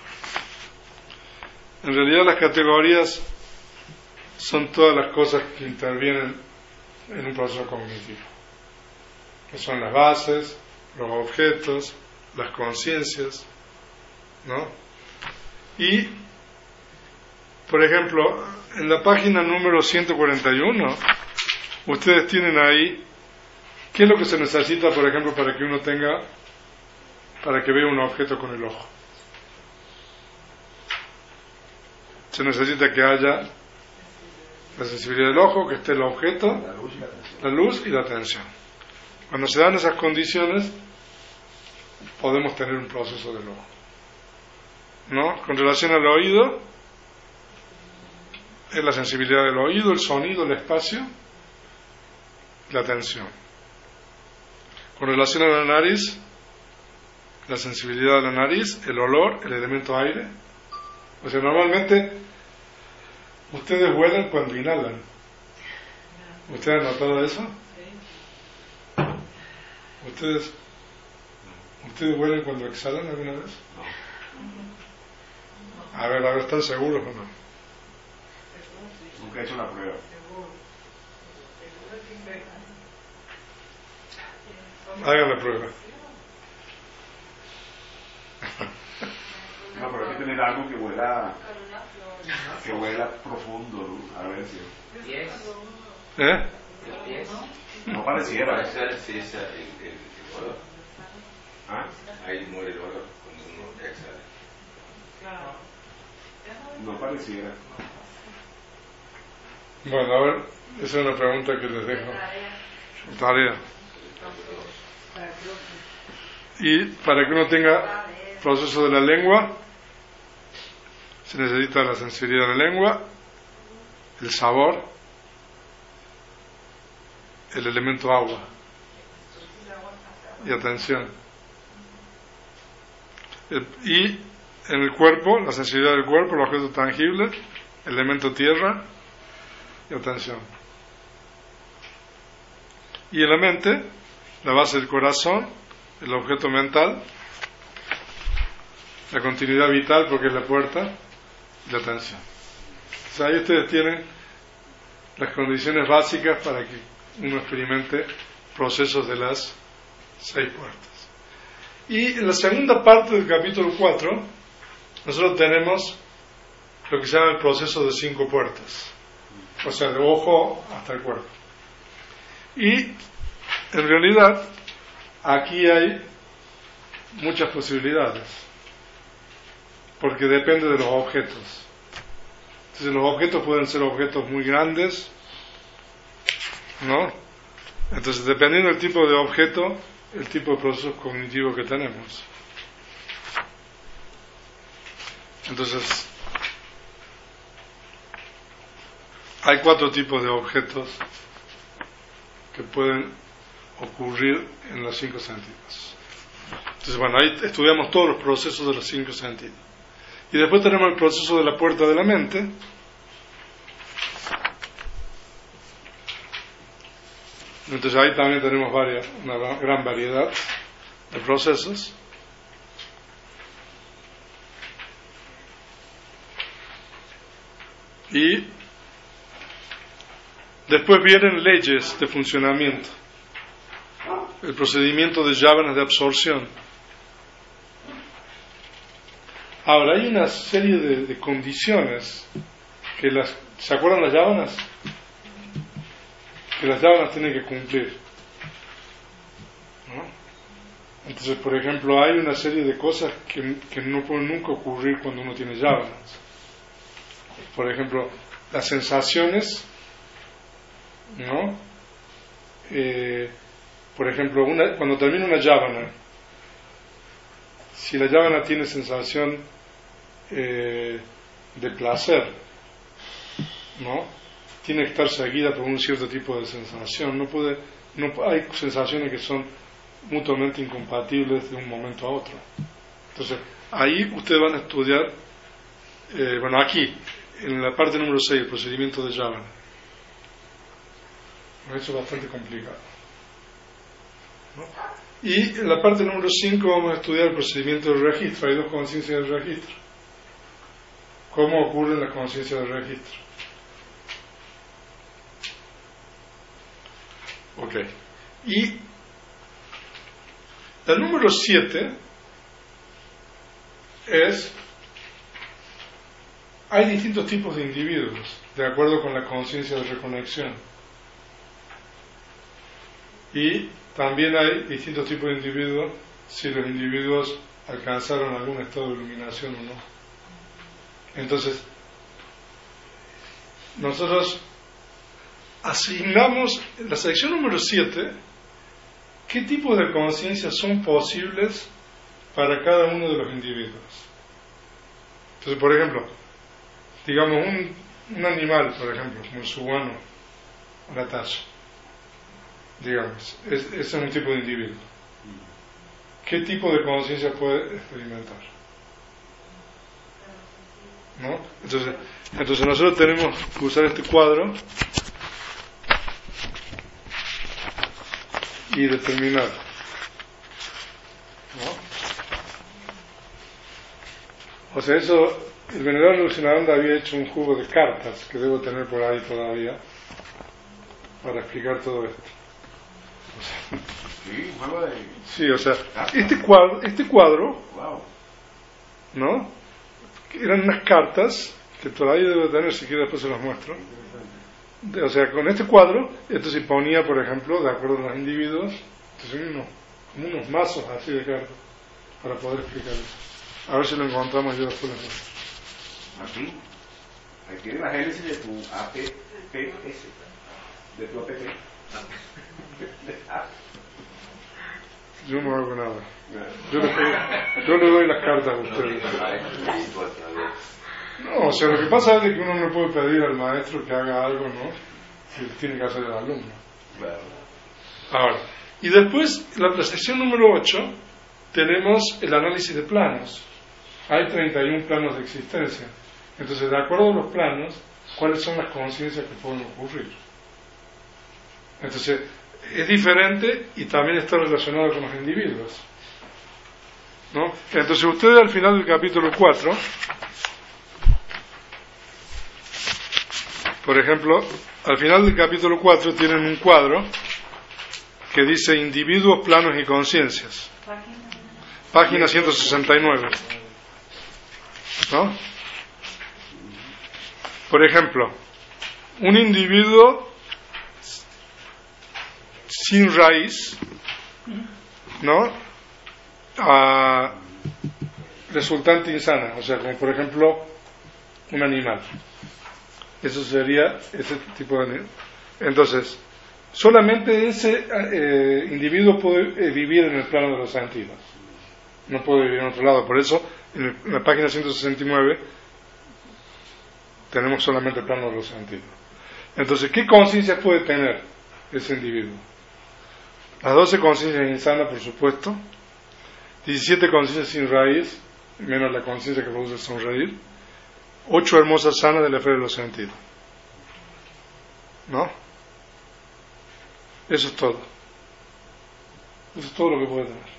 En realidad, las categorías son todas las cosas que intervienen en un proceso cognitivo, que son las bases, los objetos, las conciencias, ¿no? Y, por ejemplo, en la página número ciento cuarenta y uno, ustedes tienen ahí qué es lo que se necesita, por ejemplo, para que uno tenga, para que vea un objeto con el ojo. Se necesita que haya la sensibilidad del ojo, que esté el objeto, la luz y la atención. Cuando se dan esas condiciones, podemos tener un proceso del ojo, ¿no? Con relación al oído, es la sensibilidad del oído, el sonido, el espacio, la atención. Con relación a la nariz, la sensibilidad de la nariz, el olor, el elemento aire. O sea, normalmente ustedes huelen cuando inhalan. ¿Ustedes han notado eso? ¿Ustedes, ¿Ustedes huelen cuando exhalan alguna vez? A ver, a ver, ¿están seguros o no? Nunca he hecho la prueba. Hagan la prueba. No, pero hay que tener algo que huela, que huela profundo, ¿no? A ver si... ¿Eh? No pareciera. Sí, esa, el, el, el olor. ¿Ah? Ahí muere el olor cuando uno exhala. No pareciera. Bueno, a ver, esa es una pregunta que les dejo. Tarea. Y para que uno tenga proceso de la lengua, se necesita la sensibilidad de la lengua, el sabor, el elemento agua y atención. El, y en el cuerpo, la sensibilidad del cuerpo, el objeto tangible, el elemento tierra y atención. Y en la mente, la base del corazón, el objeto mental, la continuidad vital porque es la puerta, y la atención. O sea, ahí ustedes tienen las condiciones básicas para que uno experimente procesos de las seis puertas. Y en la segunda parte del capítulo cuatro, nosotros tenemos lo que se llama el proceso de cinco puertas, o sea, de ojo hasta el cuerpo. Y en realidad aquí hay muchas posibilidades, porque depende de los objetos. Entonces los objetos pueden ser objetos muy grandes, ¿no? Entonces dependiendo del tipo de objeto, el tipo de proceso cognitivo que tenemos. Entonces hay cuatro tipos de objetos que pueden ocurrir en los cinco sentidos. Entonces, bueno, ahí estudiamos todos los procesos de los cinco sentidos. Y después tenemos el proceso de la puerta de la mente. Entonces ahí también tenemos varias, una gran variedad de procesos. Y después vienen leyes de funcionamiento, el procedimiento de llávenas de absorción. Ahora, hay una serie de, de condiciones que las... ¿Se acuerdan las llávenas? Que las llávenas tienen que cumplir, ¿no? Entonces, por ejemplo, hay una serie de cosas que, que no pueden nunca ocurrir cuando uno tiene llávenas. Por ejemplo, las sensaciones, ¿no? Eh, por ejemplo, una, cuando termina una llavana, si la llavana tiene sensación eh, de placer, ¿no? Tiene que estar seguida por un cierto tipo de sensación. No puede, no hay sensaciones que son mutuamente incompatibles de un momento a otro. Entonces, ahí ustedes van a estudiar, eh, bueno, aquí, en la parte número seis, el procedimiento de llavana. Eso es bastante complicado, ¿no? Y en la parte número cinco vamos a estudiar el procedimiento del registro. Hay dos conciencias del registro. ¿Cómo ocurre la conciencia del registro? Ok. Y el número siete es, hay distintos tipos de individuos de acuerdo con la conciencia de reconexión. Y también hay distintos tipos de individuos si los individuos alcanzaron algún estado de iluminación o no. Entonces, nosotros asignamos en la sección número siete qué tipos de conciencia son posibles para cada uno de los individuos. Entonces, por ejemplo, digamos un, un animal, por ejemplo, como el suguano o la taza, digamos, es, ese es un tipo de individuo. ¿Qué tipo de conciencia puede experimentar? ¿No? Entonces, entonces nosotros tenemos que usar este cuadro y determinar, ¿no? O sea, eso, el venerable Luciananda había hecho un juego de cartas que debo tener por ahí todavía para explicar todo esto. O sea, sí, un juego de... sí, o sea, este cuadro, este cuadro, wow, ¿no? Eran unas cartas que todavía debo tener, si quiero después se las muestro. O sea, con este cuadro, esto se ponía, por ejemplo, de acuerdo a los individuos, entonces unos, como unos mazos así de cartas, para poder explicar eso. A ver si lo encontramos, yo después lo muestro. Aquí, aquí tiene la génesis de tu A P P S, de tu A P P. Yo no hago nada. Yo le, yo le doy las cartas a ustedes. No, o sea, lo que pasa es que uno no puede pedir al maestro que haga algo, ¿no? Que tiene que hacer el alumno. Ahora, y después, en la sección número ocho, tenemos el análisis de planos. Hay treinta y uno planos de existencia. Entonces, de acuerdo a los planos, ¿cuáles son las conciencias que pueden ocurrir? Entonces, es diferente y también está relacionado con los individuos, ¿no? Entonces ustedes al final del capítulo cuatro, por ejemplo, al final del capítulo cuatro tienen un cuadro que dice individuos, planos y conciencias. Página ciento sesenta y nueve. ¿No? Por ejemplo, un individuo sin raíz, ¿no? Ah, resultante insana, o sea, como por ejemplo un animal. Eso sería ese tipo de animal. Entonces, solamente ese eh, individuo puede eh, vivir en el plano de los sentidos. No puede vivir en otro lado. Por eso, en, el, en la página ciento sesenta y nueve tenemos solamente el plano de los sentidos. Entonces, ¿qué conciencia puede tener ese individuo? Las doce conciencias insanas, por supuesto. diecisiete conciencias sin raíz, menos la conciencia que produce sonreír. ocho hermosas sanas de la esfera de los sentidos. ¿No? Eso es todo. Eso es todo lo que puede tener.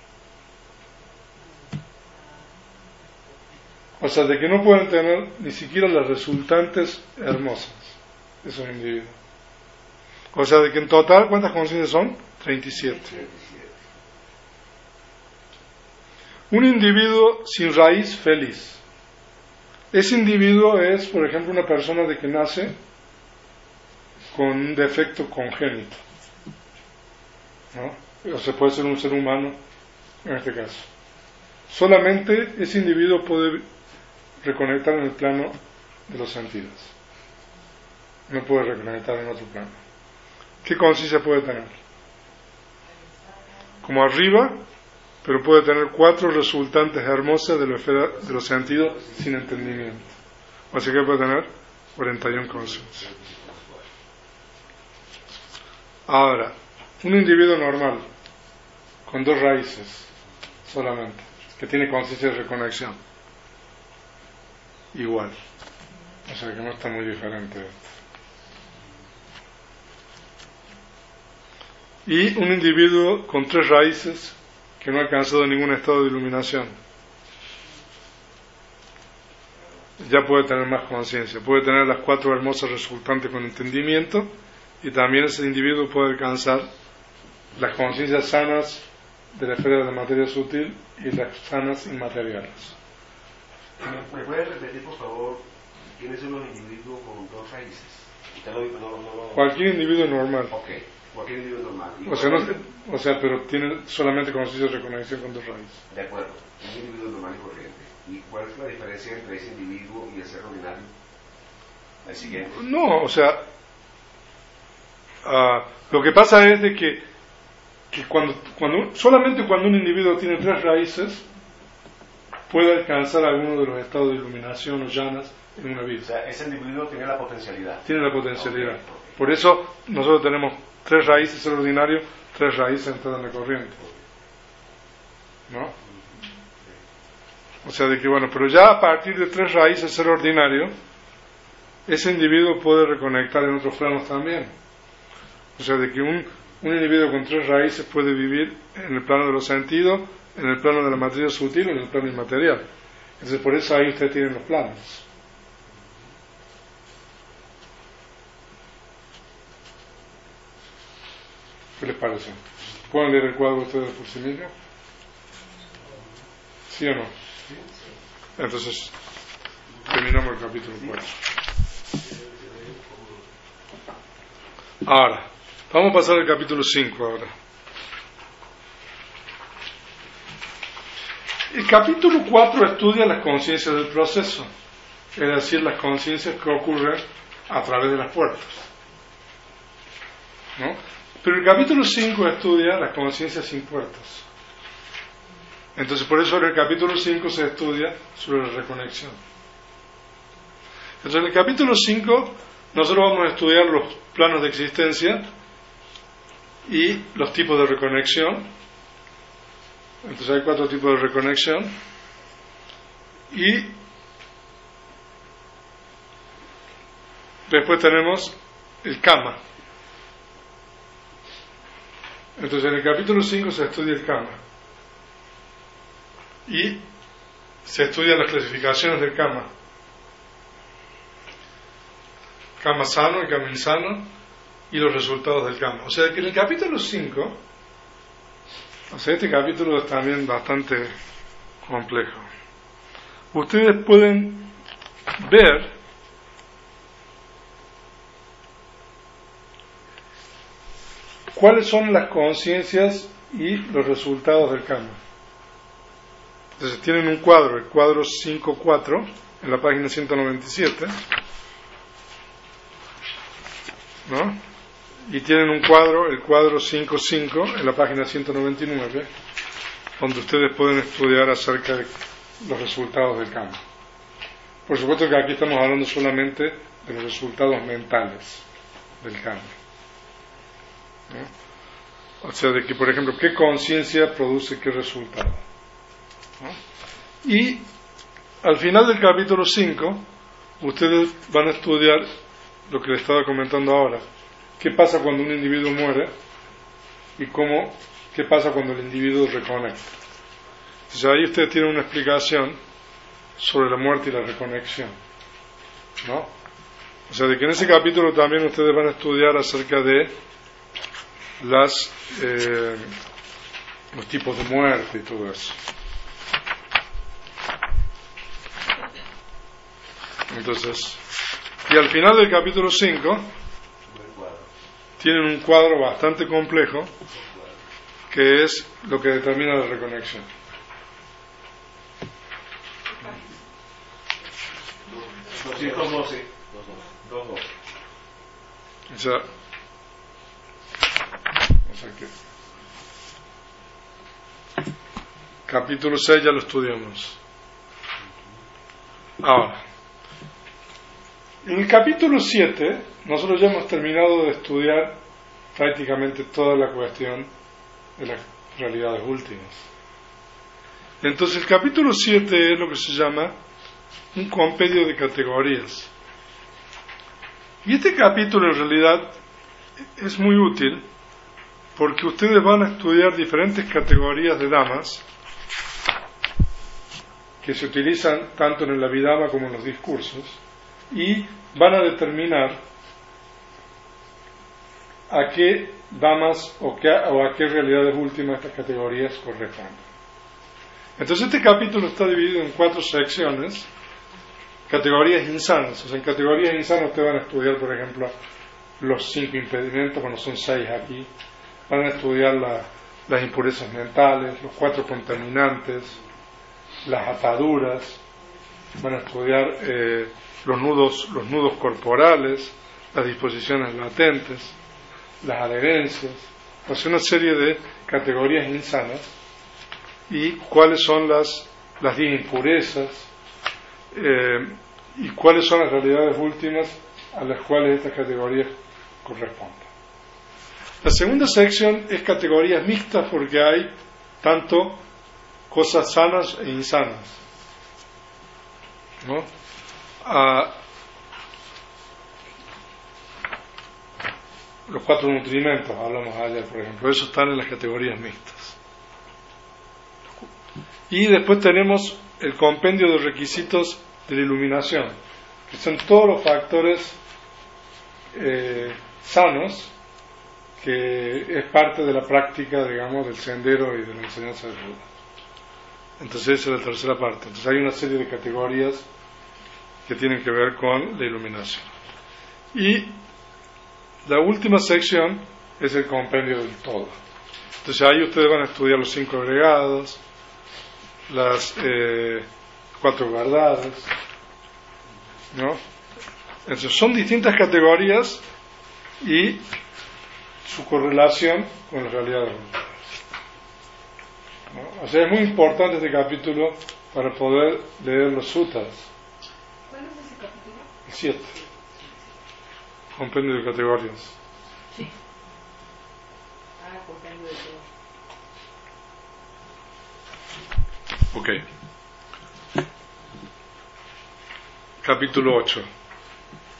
O sea, de que no pueden tener ni siquiera las resultantes hermosas esos individuos. O sea, de que en total, ¿cuántas conciencias son? treinta y siete. Un individuo sin raíz feliz. Ese individuo es, por ejemplo, una persona de que nace con un defecto congénito, ¿no? O sea, puede ser un ser humano en este caso. Solamente ese individuo puede reconectar en el plano de los sentidos. No puede reconectar en otro plano. ¿Qué conciencia puede tener? Como arriba, pero puede tener cuatro resultantes hermosas de la esfera de los sentidos sin entendimiento. O sea que puede tener cuarenta y una conciencias. Ahora, un individuo normal, con dos raíces solamente, que tiene conciencia de reconexión, igual. O sea que no está muy diferente esto. Y un individuo con tres raíces que no ha alcanzado ningún estado de iluminación, ya puede tener más conciencia, puede tener las cuatro hermosas resultantes con entendimiento, y también ese individuo puede alcanzar las conciencias sanas de la esfera de la materia sutil y las sanas inmateriales. ¿Me puede repetir, por favor, quiénes son los individuos con dos raíces? Usted lo dijo, no, no, no. Cualquier individuo normal. Ok, cualquier individuo normal. O sea, no, o sea, pero tiene solamente conciencia de reconexión con dos raíces. De acuerdo, un individuo normal y corriente. ¿Y cuál es la diferencia entre ese individuo y el ser ordinario? El siguiente. No, o sea, uh, lo que pasa es de que, que cuando, cuando solamente cuando un individuo tiene tres raíces puede alcanzar alguno de los estados de iluminación o llanas en una vida. O sea, ese individuo tiene la potencialidad. Tiene la potencialidad. Okay, okay. Por eso nosotros tenemos tres raíces ser ordinario, tres raíces entrar en la corriente. ¿No? O sea, de que bueno, pero ya a partir de tres raíces ser ordinario, ese individuo puede reconectar en otros planos también. O sea, de que un, un individuo con tres raíces puede vivir en el plano de los sentidos, en el plano de la materia sutil, en el plano inmaterial. Entonces, por eso ahí ustedes tienen los planos. ¿Qué les parece? ¿Pueden leer el cuadro ustedes por sí mismos? ¿Sí o no? Entonces, terminamos el capítulo cuatro. Ahora, vamos a pasar al capítulo cinco ahora. El capítulo cuatro estudia las conciencias del proceso, es decir, las conciencias que ocurren a través de las puertas, ¿no? Pero el capítulo cinco estudia las conciencias sin puertas. Entonces, por eso en el capítulo cinco se estudia sobre la reconexión. Entonces, en el capítulo cinco nosotros vamos a estudiar los planos de existencia y los tipos de reconexión. Entonces hay cuatro tipos de reconexión y después tenemos el kama. Entonces en el capítulo cinco se estudia el Kama. Y se estudian las clasificaciones del Kama. Kama sano y Kama insano, y los resultados del Kama. O sea que en el capítulo cinco, o sea, este capítulo es también bastante complejo. Ustedes pueden ver cuáles son las conciencias y los resultados del Kama. Entonces tienen un cuadro, el cuadro cinco cuatro, en la página ciento noventa y siete, ¿no? Y tienen un cuadro, el cuadro cinco cinco, en la página ciento noventa y nueve, donde ustedes pueden estudiar acerca de los resultados del Kama. Por supuesto que aquí estamos hablando solamente de los resultados mentales del Kama, ¿no? O sea, de que, por ejemplo, qué conciencia produce qué resultado, ¿no? Y al final del capítulo cinco, ustedes van a estudiar lo que les estaba comentando ahora. ¿Qué pasa cuando un individuo muere? Y cómo, qué pasa cuando el individuo reconecta. Entonces ahí ustedes tienen una explicación sobre la muerte y la reconexión, ¿no? O sea, de que en ese capítulo también ustedes van a estudiar acerca de las eh, los tipos de muerte y todo eso. Entonces, y al final del capítulo cinco tienen un cuadro bastante complejo que es lo que determina la reconexión. doscientos doce. O sea, o sea que capítulo seis ya lo estudiamos. Ahora, en el capítulo siete nosotros ya hemos terminado de estudiar prácticamente toda la cuestión de las realidades últimas. Entonces el capítulo siete es lo que se llama un compendio de categorías. Y este capítulo en realidad es muy útil porque ustedes van a estudiar diferentes categorías de damas que se utilizan tanto en el Abhidhamma como en los discursos, y van a determinar a qué damas o, qué, o a qué realidades últimas estas categorías corresponden. Entonces este capítulo está dividido en cuatro secciones. Categorías insanas. O sea, en categorías insanas ustedes van a estudiar, por ejemplo, los cinco impedimentos, bueno, son seis aquí. Van a estudiar la, las impurezas mentales, los cuatro contaminantes, las ataduras. Van a estudiar eh, los nudos, los nudos corporales, las disposiciones latentes, las adherencias. O sea, una serie de categorías insanas. Y cuáles son las las diez impurezas. Eh, y cuáles son las realidades últimas a las cuales estas categorías corresponden. La segunda sección es categorías mixtas porque hay tanto cosas sanas e insanas, ¿no? Ah, los cuatro nutrimentos, hablamos ayer, por ejemplo, esos están en las categorías mixtas. Y después tenemos el compendio de requisitos de la iluminación, que son todos los factores eh, sanos, que es parte de la práctica, digamos, del sendero y de la enseñanza del Buda. Entonces esa es la tercera parte. Entonces hay una serie de categorías que tienen que ver con la iluminación. Y la última sección es el compendio del todo. Entonces ahí ustedes van a estudiar los cinco agregados, las eh, cuatro verdades, ¿no? Entonces son distintas categorías y su correlación con la realidad del mundo, ¿no? O sea, es muy importante este capítulo para poder leer los sutras. ¿Cuál es ese capítulo? El siete. Compendio de categorías. Sí. Ah, compendio de todo. Ok. Capítulo ocho.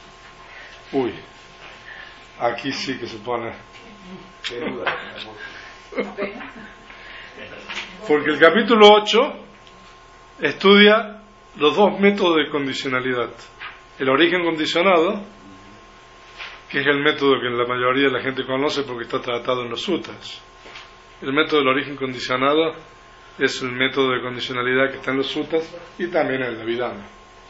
Uy, aquí sí que se pone Porque el capítulo ocho estudia los dos métodos de condicionalidad. El origen condicionado, que es el método que la mayoría de la gente conoce porque está tratado en los sutras. El método del origen condicionado es el método de condicionalidad que está en los sutras y también en el Abhidhamma.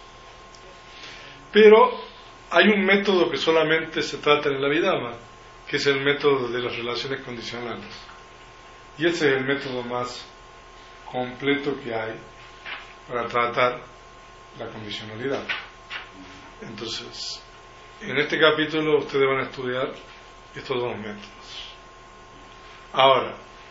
Pero hay un método que solamente se trata en el Abhidhamma, que es el método de las relaciones condicionales. Y ese es el método más completo que hay para tratar la condicionalidad. Entonces, en este capítulo ustedes van a estudiar estos dos métodos. Ahora,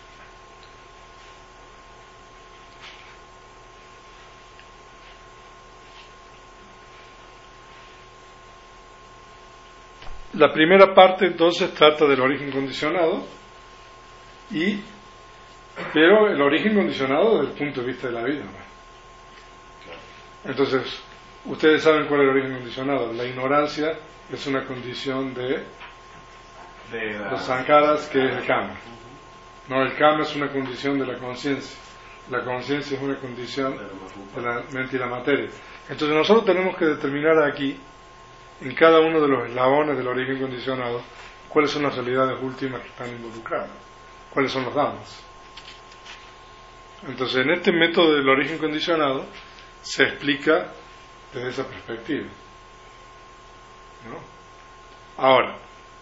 la primera parte entonces trata del origen condicionado, y pero el origen condicionado desde el punto de vista de la vida, ¿no? Entonces, ustedes saben cuál es el origen condicionado. La ignorancia es una condición de, de la... los sankaras, que es el kama. No, el kama es una condición de la conciencia. La conciencia es una condición de la mente y la materia. Entonces nosotros tenemos que determinar aquí, en cada uno de los eslabones del origen condicionado, cuáles son las realidades últimas que están involucradas, cuáles son los dhammas. Entonces, en este método del origen condicionado se explica desde esa perspectiva, ¿no? Ahora,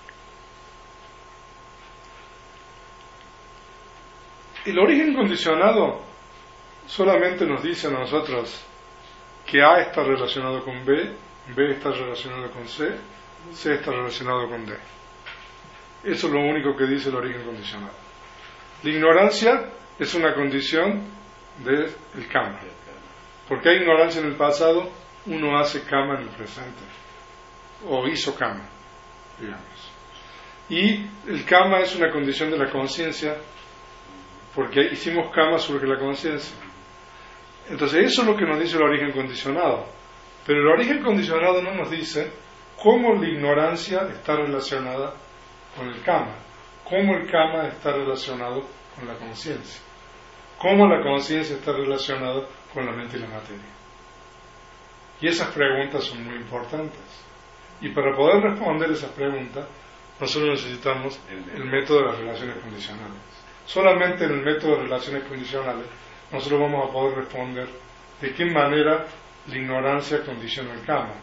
el origen condicionado solamente nos dice a nosotros que A está relacionado con B, B está relacionado con C, C está relacionado con D. Eso es lo único que dice el origen condicionado. La ignorancia es una condición del kama. Porque hay ignorancia en el pasado, uno hace kama en el presente, o hizo kama, digamos. Y el kama es una condición de la conciencia, porque hicimos kama surge la conciencia. Entonces eso es lo que nos dice el origen condicionado. Pero el origen condicionado no nos dice cómo la ignorancia está relacionada con el kama, cómo el kama está relacionado con la conciencia, cómo la conciencia está relacionada con la mente y la materia. Y esas preguntas son muy importantes. Y para poder responder esas preguntas, nosotros necesitamos el método de las relaciones condicionales. Solamente en el método de relaciones condicionales nosotros vamos a poder responder de qué manera la ignorancia condiciona el kama,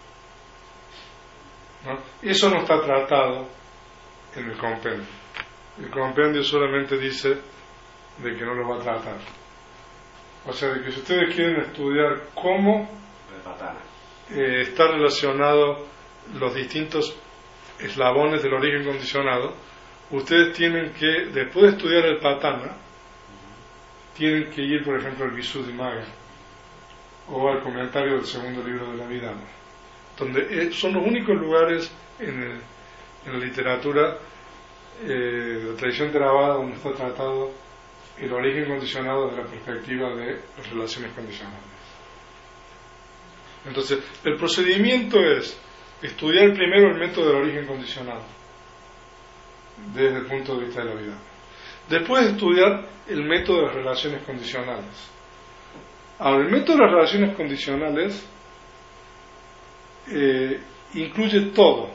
¿no? Eso no está tratado en el compendio. El compendio solamente dice de que no lo va a tratar. O sea, de que si ustedes quieren estudiar cómo eh, está relacionado los distintos eslabones del origen condicionado, ustedes tienen que, después de estudiar el patana, tienen que ir, por ejemplo, al Visuddhimagga o al comentario del segundo libro de la Abhidhamma, donde son los únicos lugares en, el, en la literatura eh, de la tradición Theravada donde está tratado el origen condicionado desde la perspectiva de las relaciones condicionales. Entonces, el procedimiento es estudiar primero el método del origen condicionado desde el punto de vista de la vida. Después estudiar el método de las relaciones condicionales. Ahora, el método de las relaciones condicionales eh, incluye todo,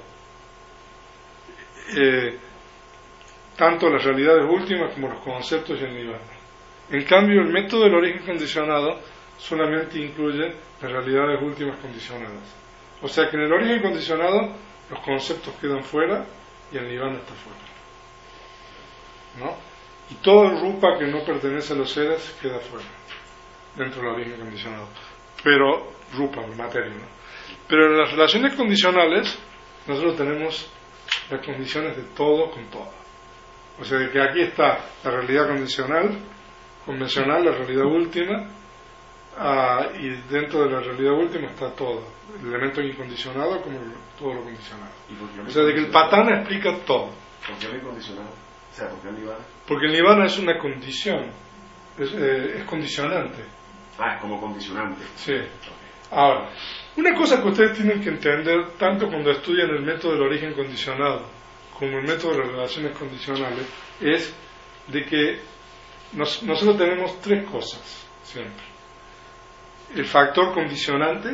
eh, tanto las realidades últimas como los conceptos y el nirvana. En cambio, el método del origen condicionado solamente incluye las realidades últimas condicionadas. O sea que en el origen condicionado los conceptos quedan fuera y el nirvana está fuera, ¿no? Y todo el rupa que no pertenece a los seres queda fuera, dentro del origen condicionado. Pero, rupa, materia, ¿no? Pero en las relaciones condicionales, nosotros tenemos las condiciones de todo con todo. O sea, de que aquí está la realidad condicional, convencional, la realidad última, ah, y dentro de la realidad última está todo, el elemento incondicionado como todo lo condicionado. O sea, de que el patana explica todo. ¿Por qué lo incondicionado? O sea, ¿por qué el nirvana? Porque el nirvana es una condición, es, eh, es condicionante. Ah, es como condicionante. Sí. Ahora, una cosa que ustedes tienen que entender, tanto cuando estudian el método del origen condicionado como el método de las relaciones condicionales, es de que nos, nosotros tenemos tres cosas siempre: el factor condicionante,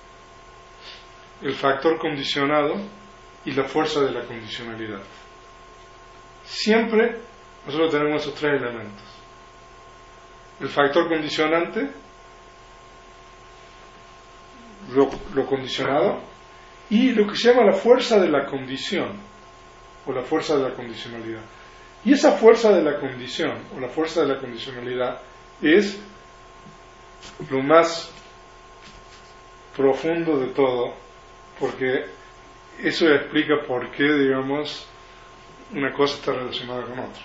el factor condicionado y la fuerza de la condicionalidad. Siempre nosotros tenemos esos tres elementos: el factor condicionante, lo, lo condicionado, y lo que se llama la fuerza de la condición o la fuerza de la condicionalidad. Y esa fuerza de la condición o la fuerza de la condicionalidad es lo más profundo de todo, porque eso explica por qué, digamos, una cosa está relacionada con otra,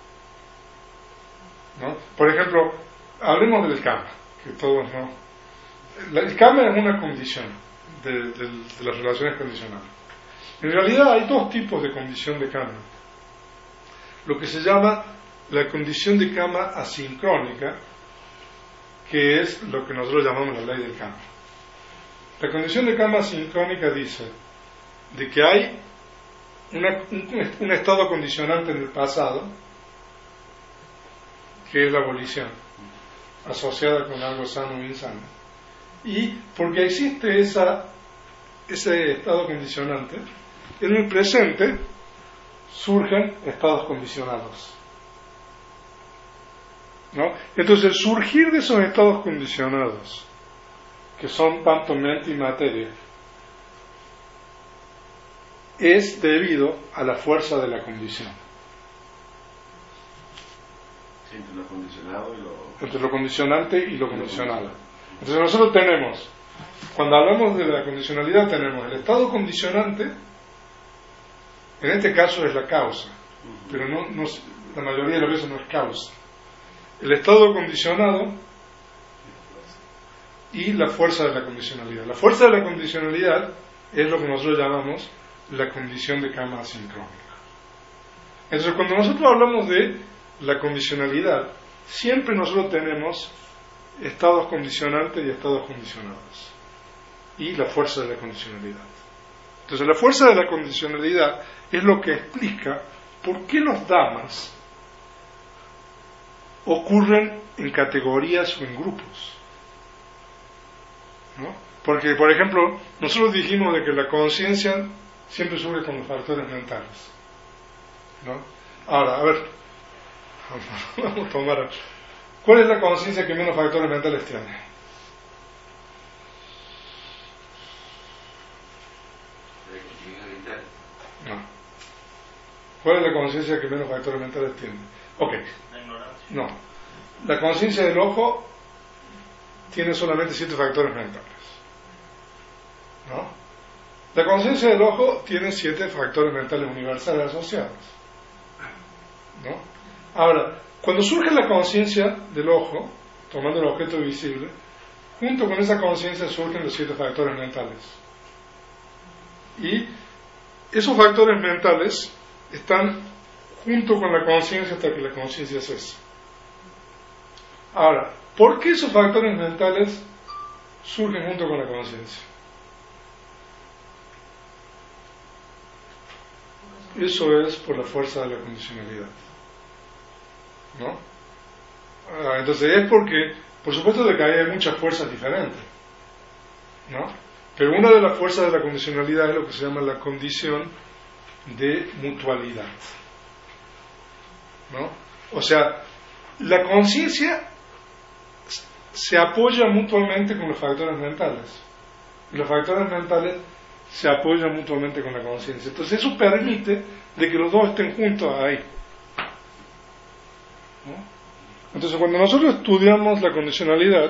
¿no? Por ejemplo, hablemos del karma, que todos no. El karma es una condición de, de, de las relaciones condicionales. En realidad hay dos tipos de condición de karma: lo que se llama la condición de karma asincrónica, que es lo que nosotros llamamos la ley del karma. La condición de karma asincrónica dice de que hay una, un, un estado condicionante en el pasado, que es la volición, asociada con algo sano o insano. Y porque existe esa, ese estado condicionante, en el presente surgen estados condicionados, ¿no? Entonces, el surgir de esos estados condicionados, que son tanto mente y materia, es debido a la fuerza de la condición. Sí, entre lo condicionado y lo... Entre lo condicionante y lo condicionado. Entonces nosotros tenemos, cuando hablamos de la condicionalidad, tenemos el estado condicionante. En este caso es la causa, pero no, no, la mayoría de las veces no es causa. El estado condicionado y la fuerza de la condicionalidad. La fuerza de la condicionalidad es lo que nosotros llamamos la condición de karma asincrónica. Entonces, cuando nosotros hablamos de la condicionalidad, siempre nosotros tenemos estados condicionantes y estados condicionados, y la fuerza de la condicionalidad. Entonces, la fuerza de la condicionalidad es lo que explica por qué los dhammas ocurren en categorías o en grupos, ¿no? Porque, por ejemplo, nosotros dijimos de que la conciencia siempre surge con los factores mentales, ¿no? Ahora, a ver, vamos a tomar, ¿cuál es la conciencia que menos factores mentales tiene? No. ¿Cuál es la conciencia que menos factores mentales tiene? Ok. La ignorancia. No. La conciencia del ojo tiene solamente siete factores mentales, ¿no? La conciencia del ojo tiene siete factores mentales universales asociados, ¿no? Ahora, cuando surge la conciencia del ojo, tomando el objeto visible, junto con esa conciencia surgen los siete factores mentales. Y esos factores mentales están junto con la conciencia hasta que la conciencia cesa. Ahora, ¿por qué esos factores mentales surgen junto con la conciencia? Eso es por la fuerza de la condicionalidad, ¿no? Ah, entonces es porque, por supuesto, de que hay muchas fuerzas diferentes, ¿no? Pero una de las fuerzas de la condicionalidad es lo que se llama la condición de mutualidad, ¿no? O sea, la conciencia se apoya mutuamente con los factores mentales, y los factores mentales se apoyan mutuamente con la conciencia. Entonces eso permite de que los dos estén juntos ahí, ¿no? Entonces, cuando nosotros estudiamos la condicionalidad,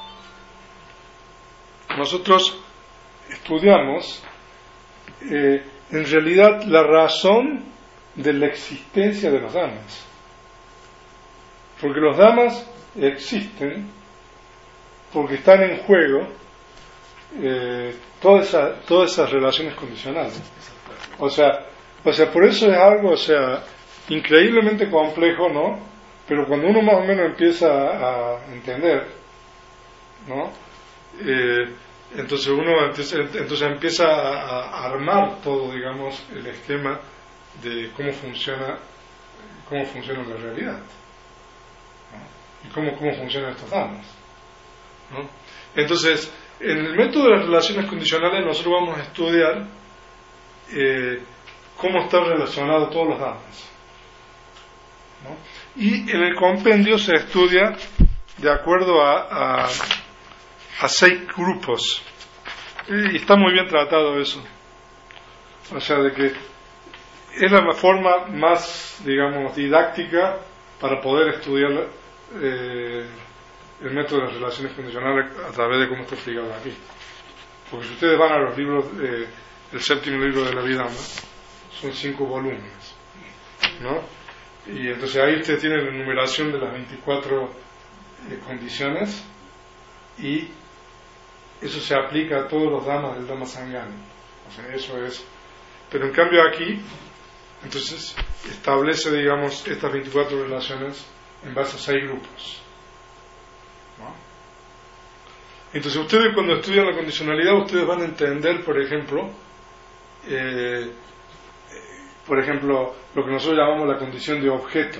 nosotros estudiamos eh, en realidad la razón de la existencia de los dhammas, porque los dhammas existen porque están en juego eh, todas esa, todas esas relaciones condicionales. O sea, o sea, por eso es algo, o sea, increíblemente complejo, ¿no? Pero cuando uno más o menos empieza a, a entender, ¿no? Eh, entonces uno entonces, entonces empieza a, a armar todo, digamos, el esquema de cómo funciona cómo funciona la realidad, ¿no? Y cómo, cómo funcionan estos datos, ¿no? Entonces, en el método de las relaciones condicionales nosotros vamos a estudiar eh, cómo están relacionados todos los datos, ¿no? Y en el compendio se estudia de acuerdo a, a, a seis grupos, y está muy bien tratado eso, o sea, de que es la forma más, digamos, didáctica para poder estudiar eh, el método de las relaciones condicionales a través de cómo está explicado aquí. Porque si ustedes van a los libros, eh, el séptimo libro de la Abhidhamma, son cinco volúmenes, ¿no? Y entonces ahí ustedes tienen la enumeración de las veinticuatro eh, condiciones, y eso se aplica a todos los dhammas del Dhamma Sangani. O sea, eso es. Pero en cambio aquí, entonces, establece, digamos, estas veinticuatro relaciones en base a seis grupos, ¿no? Entonces ustedes, cuando estudian la condicionalidad, ustedes van a entender, por ejemplo, eh, por ejemplo, lo que nosotros llamamos la condición de objeto,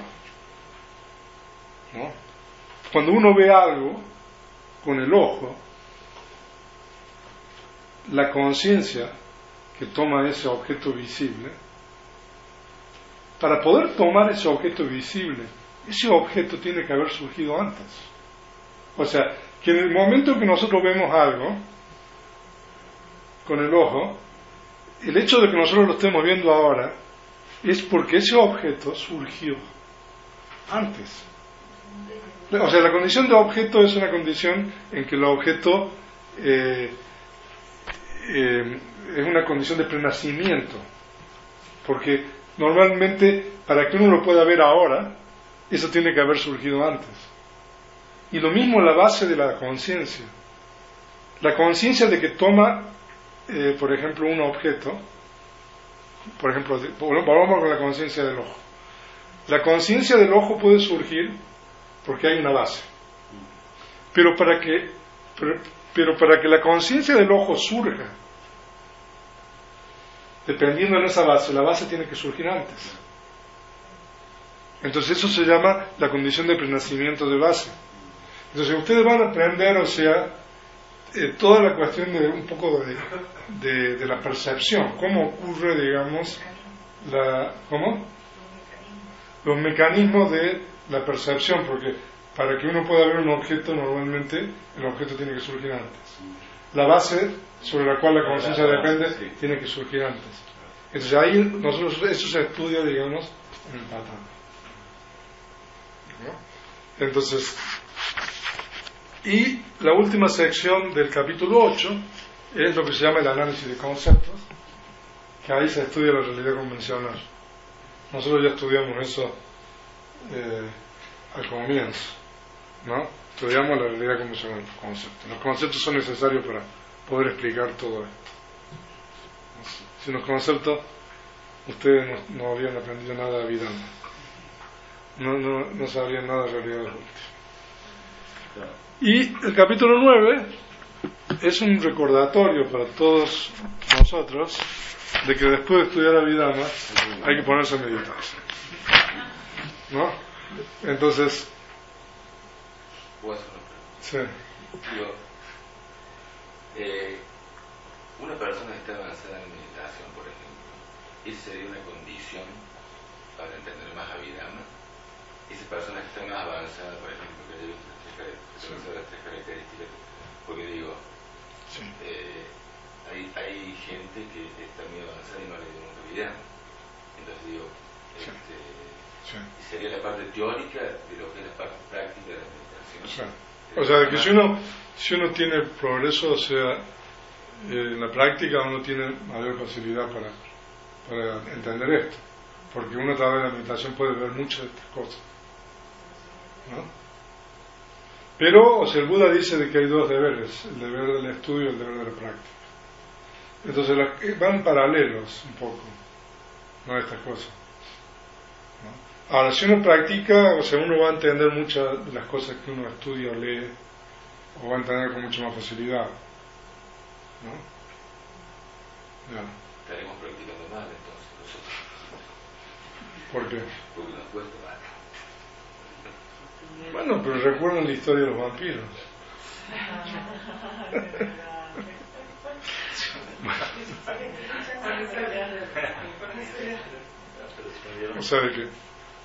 ¿no? Cuando uno ve algo con el ojo, la conciencia que toma ese objeto visible, para poder tomar ese objeto visible, ese objeto tiene que haber surgido antes. O sea, que en el momento que nosotros vemos algo con el ojo, el hecho de que nosotros lo estemos viendo ahora es porque ese objeto surgió antes. O sea, la condición de objeto es una condición en que el objeto eh, eh, es una condición de prenacimiento, porque normalmente para que uno lo pueda ver ahora, eso tiene que haber surgido antes. Y lo mismo la base de la conciencia. La conciencia de que toma, eh, por ejemplo, un objeto, por ejemplo, volvamos con la conciencia del ojo. La conciencia del ojo puede surgir porque hay una base. Pero para que, pero, pero para que la conciencia del ojo surja, dependiendo de esa base, la base tiene que surgir antes. Entonces eso se llama la condición de prenacimiento de base. Entonces ustedes van a aprender, o sea, eh, toda la cuestión de un poco de, de, de la percepción, cómo ocurre, digamos, la, ¿cómo? Los mecanismos de la percepción, porque para que uno pueda ver un objeto, normalmente el objeto tiene que surgir antes. La base sobre la cual la conciencia depende tiene que surgir antes. Entonces ahí nosotros, eso se estudia, digamos, en el Patana, ¿no? Entonces, y la última sección del capítulo ocho es lo que se llama el análisis de conceptos, que ahí se estudia la realidad convencional. Nosotros ya estudiamos eso eh, al comienzo, ¿no? Estudiamos la realidad convencional, los conceptos. Los conceptos son necesarios para poder explicar todo esto. Sin los conceptos, ustedes no, no habrían aprendido nada de Abhidhamma. No, no, no sabrían nada de realidad última. Y el capítulo nueve es un recordatorio para todos nosotros de que después de estudiar Abhidhamma hay que ponerse a meditar, ¿no? Entonces, ¿puedo hacer una pregunta? sí. Digo, eh, una persona que está avanzada en meditación, por ejemplo, ¿esa sería una condición para entender más Abhidhamma? Esa persona que está más avanzada, por ejemplo, que haya visto las tres características, porque digo, sí. eh, hay, hay gente que está muy avanzada y no le dio nunca Abhidhamma. Entonces digo, sí. Este, sí. sería la parte teórica de lo que es la parte práctica de la meditación. Sí. O sea, de que si uno, si uno tiene progreso, o sea, eh, en la práctica uno tiene mayor facilidad para, para entender esto, porque uno a través de la meditación puede ver muchas de estas cosas, ¿no? Pero, o sea, el Buda dice de que hay dos deberes, el deber del estudio y el deber de la práctica. Entonces las, van paralelos un poco, ¿no? Estas cosas, ¿no? Ahora, si uno practica, o sea, uno va a entender muchas de las cosas que uno estudia o lee, o va a entender con mucha más facilidad, ¿no? Ya. Estaremos practicando mal entonces nosotros. ¿Por qué? Porque nos cuesta más. Bueno, pero recuerden la historia de los vampiros. O sea, de que,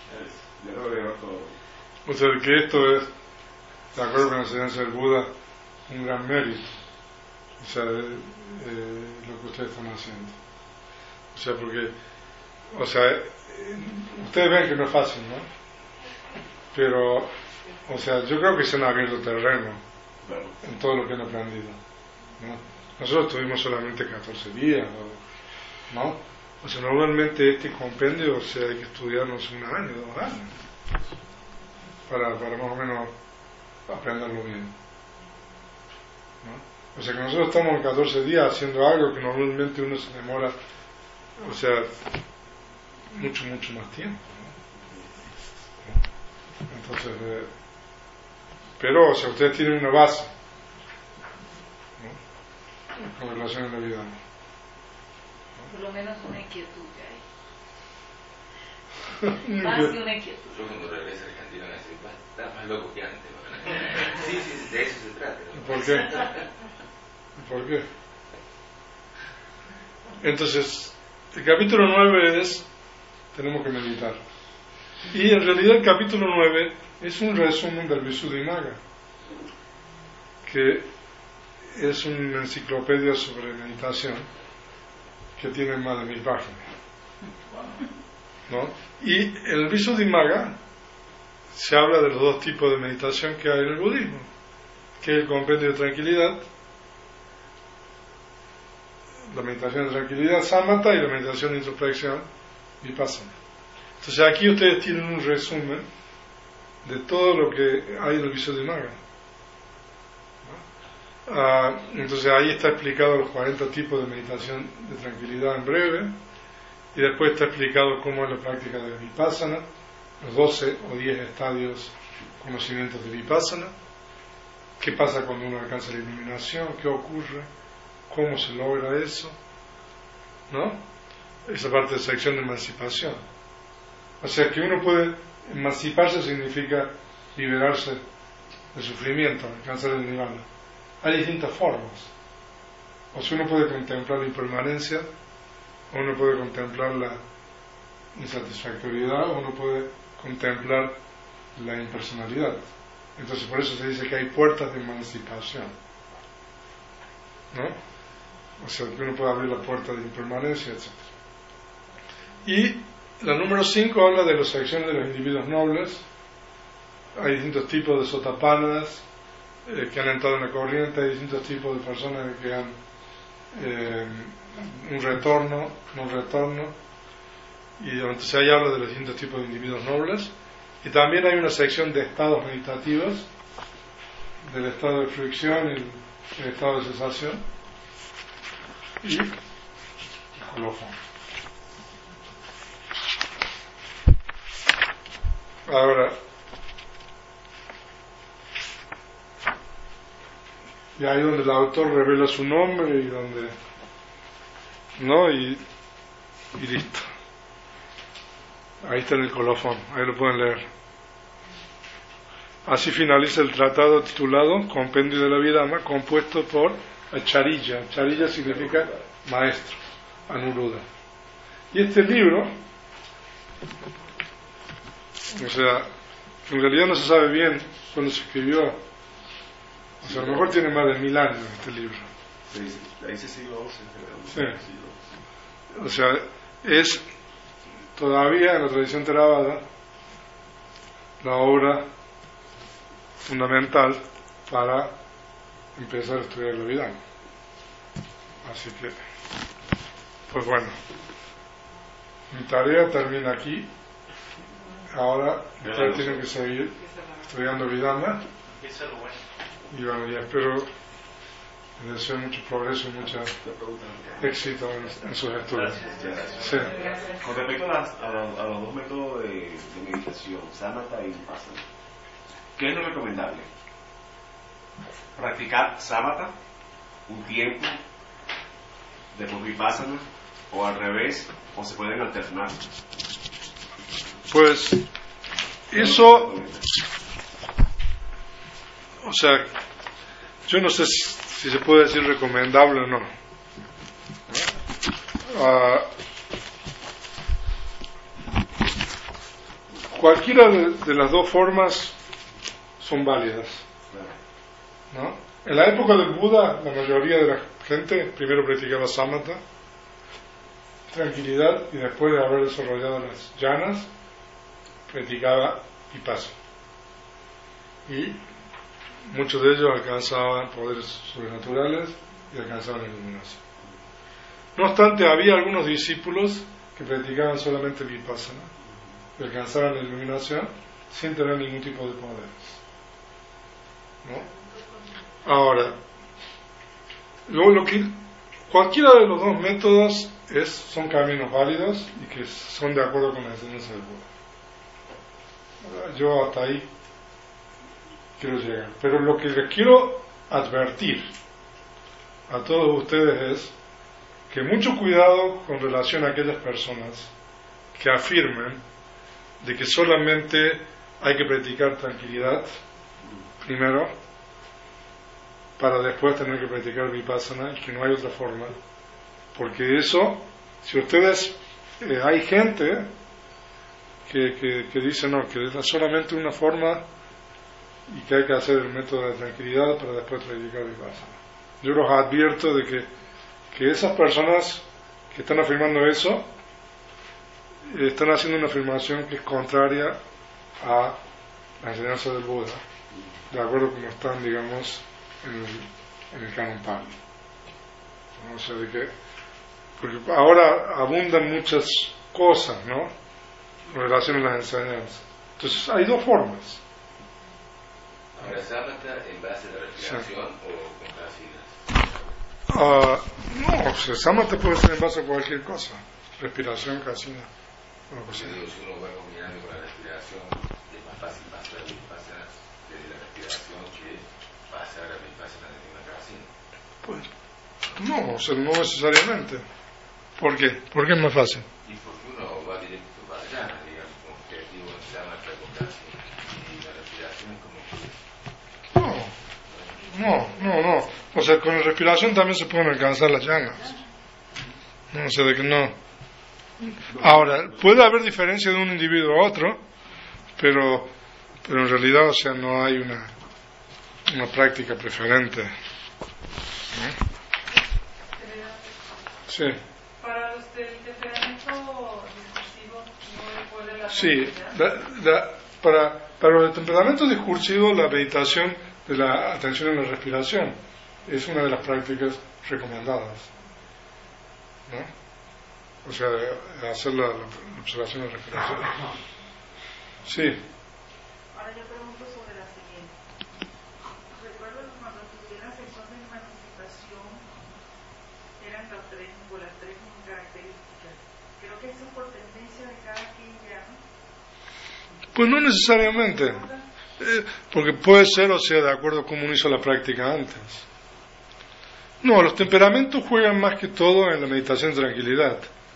o sea, de que esto es, de acuerdo con la enseñanza del Buda, un gran mérito. O sea, de, eh, lo que ustedes están haciendo. O sea, porque, o sea, eh, ustedes ven que no es fácil, ¿no? Pero, o sea, yo creo que se han abierto terreno en todo lo que han aprendido, ¿no? Nosotros tuvimos solamente catorce días, ¿no? O sea, normalmente este compendio, o sea, hay que estudiarnos un año, dos años, para, para más o menos aprenderlo bien, ¿no? O sea que nosotros estamos en catorce días haciendo algo que normalmente uno se demora, o sea, mucho, mucho más tiempo, ¿no? Entonces, eh, pero, o sea, ustedes tienen una base, ¿no? Con relación a la vida, ¿no? Por lo menos una inquietud que hay. Más que una inquietud. Yo cuando regrese a Argentina voy a decir, está más loco que antes. Sí, sí, de eso se trata, ¿no? ¿Por qué? ¿Por qué? Entonces, el capítulo nueve es, tenemos que meditar. Y en realidad el capítulo nueve es un resumen del Visuddhimagga, que es una enciclopedia sobre meditación que tiene más de mil páginas, ¿no? Y en el Visuddhimagga se habla de los dos tipos de meditación que hay en el budismo, que es el compendio de tranquilidad, la meditación de tranquilidad, samatha, y la meditación de introspección, vipassana. Entonces aquí ustedes tienen un resumen de todo lo que hay en el Visuddhimagga, ¿no? Ah, entonces ahí está explicado los cuarenta tipos de meditación de tranquilidad en breve, y después está explicado cómo es la práctica de vipassana, los doce o diez estadios conocimientos de vipassana, qué pasa cuando uno alcanza la iluminación, qué ocurre, cómo se logra eso, ¿no? Esa parte de sección de emancipación. O sea que uno puede emanciparse, significa liberarse del sufrimiento, alcanzar el nirvana. Hay distintas formas. O sea, uno puede contemplar la impermanencia, o uno puede contemplar la insatisfactoriedad, o uno puede contemplar la impersonalidad. Entonces por eso se dice que hay puertas de emancipación, ¿no? O sea, que uno puede abrir la puerta de impermanencia, etcétera. Y la número cinco habla de las acciones de los individuos nobles. Hay distintos tipos de sotapannas eh, que han entrado en la corriente, hay distintos tipos de personas que han eh, un retorno, un retorno, y entonces ahí habla de los distintos tipos de individuos nobles. Y también hay una sección de estados meditativos, del estado de fricción y el, el estado de cesación, y el colofón. Ahora, y ahí donde el autor revela su nombre y donde, ¿no? Y, y listo. Ahí está en el colofón, ahí lo pueden leer. Así finaliza el tratado titulado Compendio de la Abhidhamma, compuesto por Acharya. Acharya significa maestro, Anuruddha. Y este libro, o sea, en realidad no se sabe bien cuándo se escribió. O sea, a lo mejor tiene más de mil años este libro. Ahí se siglo once. Sí. O sea, es todavía en la tradición Theravada la obra fundamental para empezar a estudiar la vida. Así que, pues bueno, mi tarea termina aquí. Ahora ustedes tienen que seguir estudiando Abhidhamma. Y bueno, y espero les deseo mucho progreso y mucho éxito en, en sus estudios. Sí. Con respecto a, las, a, los, a los dos métodos de, de meditación, samatha y vipassana, ¿qué es lo recomendable? ¿Practicar samatha un tiempo, después vipassana, o al revés, o se pueden alternar? Pues eso, o sea, yo no sé si, si se puede decir recomendable o no. Uh, cualquiera de, de las dos formas son válidas, ¿no? En la época del Buda, la mayoría de la gente primero practicaba samatha, tranquilidad, y después de haber desarrollado las jhanas, practicaba vipassana. Y muchos de ellos alcanzaban poderes sobrenaturales y alcanzaban la iluminación. No obstante, había algunos discípulos que practicaban solamente vipassana y alcanzaban la iluminación sin tener ningún tipo de poderes, ¿no? Ahora, lo, lo que cualquiera de los dos métodos es, son caminos válidos y que son de acuerdo con la enseñanza del Buda. Yo hasta ahí quiero llegar. Pero lo que les quiero advertir a todos ustedes es que mucho cuidado con relación a aquellas personas que afirmen de que solamente hay que practicar tranquilidad primero para después tener que practicar vipassana y que no hay otra forma. Porque eso, si ustedes, eh, hay gente que, que, que dice no, que es solamente una forma y que hay que hacer el método de tranquilidad para después practicar vipassana. Yo los advierto de que, que esas personas que están afirmando eso eh, están haciendo una afirmación que es contraria a la enseñanza del Buda, de acuerdo como están, digamos, en el, en el canon Pali. ¿No? O sea, de que porque ahora abundan muchas cosas, ¿no?, en relación a las enseñanzas. Entonces hay dos formas. Ahora, ¿samatha en base a la respiración, sí, o con casinas? Uh, no, o sea, samatha puede ser en base a cualquier cosa. Respiración, casina. Una cosa. Si uno va combinando con la respiración, es más fácil pasar a vipassana desde la respiración que pasar a vipassana desde una casina. Pues no, o sea, no necesariamente. ¿Por qué? ¿Por qué es más fácil? Y porque uno va directo para allá, digamos, con objetivo en samatha con casina, y la respiración es como que... No, no, no, no. O sea, con la respiración también se pueden alcanzar las llanas. No, o sea, de que no. Ahora, puede haber diferencia de un individuo a otro, pero, pero en realidad, o sea, no hay una, una práctica preferente. ¿No? Sí. Para los del temperamento discursivo, ¿no puede la Sí, la, la, para, para los del temperamento discursivo, la meditación de la atención en la respiración es una de las prácticas recomendadas, ¿no? O sea, de hacer la, la observación de la respiración. Sí. Ahora yo pregunto sobre la siguiente. Recuerdo que cuando tuvieras entonces emancipación eran las tres, o las tres características. Creo que eso es por tendencia de cada quien ya, ¿no? Pues no necesariamente. Eh, porque puede ser, o sea, de acuerdo a cómo uno hizo la práctica antes. No, los temperamentos juegan más que todo en la meditación de tranquilidad.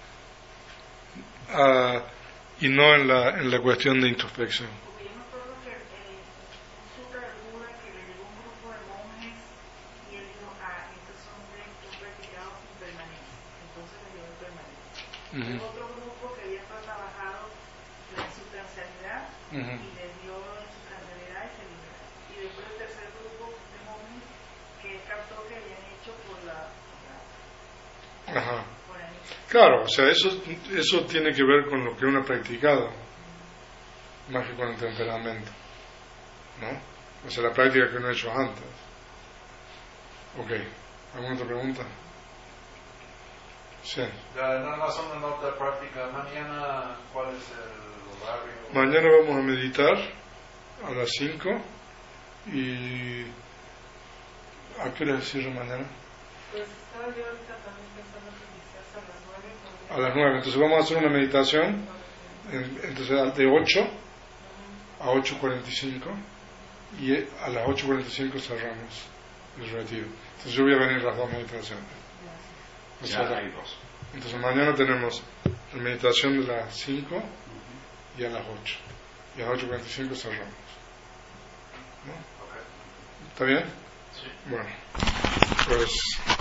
Uh, y no en la, en la cuestión de introspección. Porque yo me acuerdo que eh, un sutra del Buda que le llegó un grupo de monjes y él dijo, ah, estos son practicados impermanentes, entonces le dio impermanente. Uh-huh. Otro grupo que había trabajado en su transalidad, uh-huh, y le dio en su transalidad y se liberó. Y después el tercer grupo de monjes que captó que habían hecho por la... Por la Ajá. Claro, o sea, eso, eso tiene que ver con lo que uno ha practicado, más que con el temperamento, ¿no? O sea, la práctica que uno ha hecho antes. Ok, ¿alguna otra pregunta? Sí. Ya, nada más una nota práctica. Mañana, ¿cuál es el horario? Mañana vamos a meditar a las cinco y... ¿a qué hora cierra mañana? Pues estaba yo ahorita también pensando que quizás a las nueve. A las nueve, entonces vamos a hacer una meditación en, entonces de ocho a ocho cuarenta y cinco y a las ocho cuarenta y cinco cerramos el retiro. Entonces yo voy a venir las dos meditaciones. O sea, ya hay dos. Entonces mañana tenemos la meditación de las cinco y a las ocho. Y a las ocho cuarenta y cinco cerramos. ¿No? ¿Está bien? Sí. Bueno, pues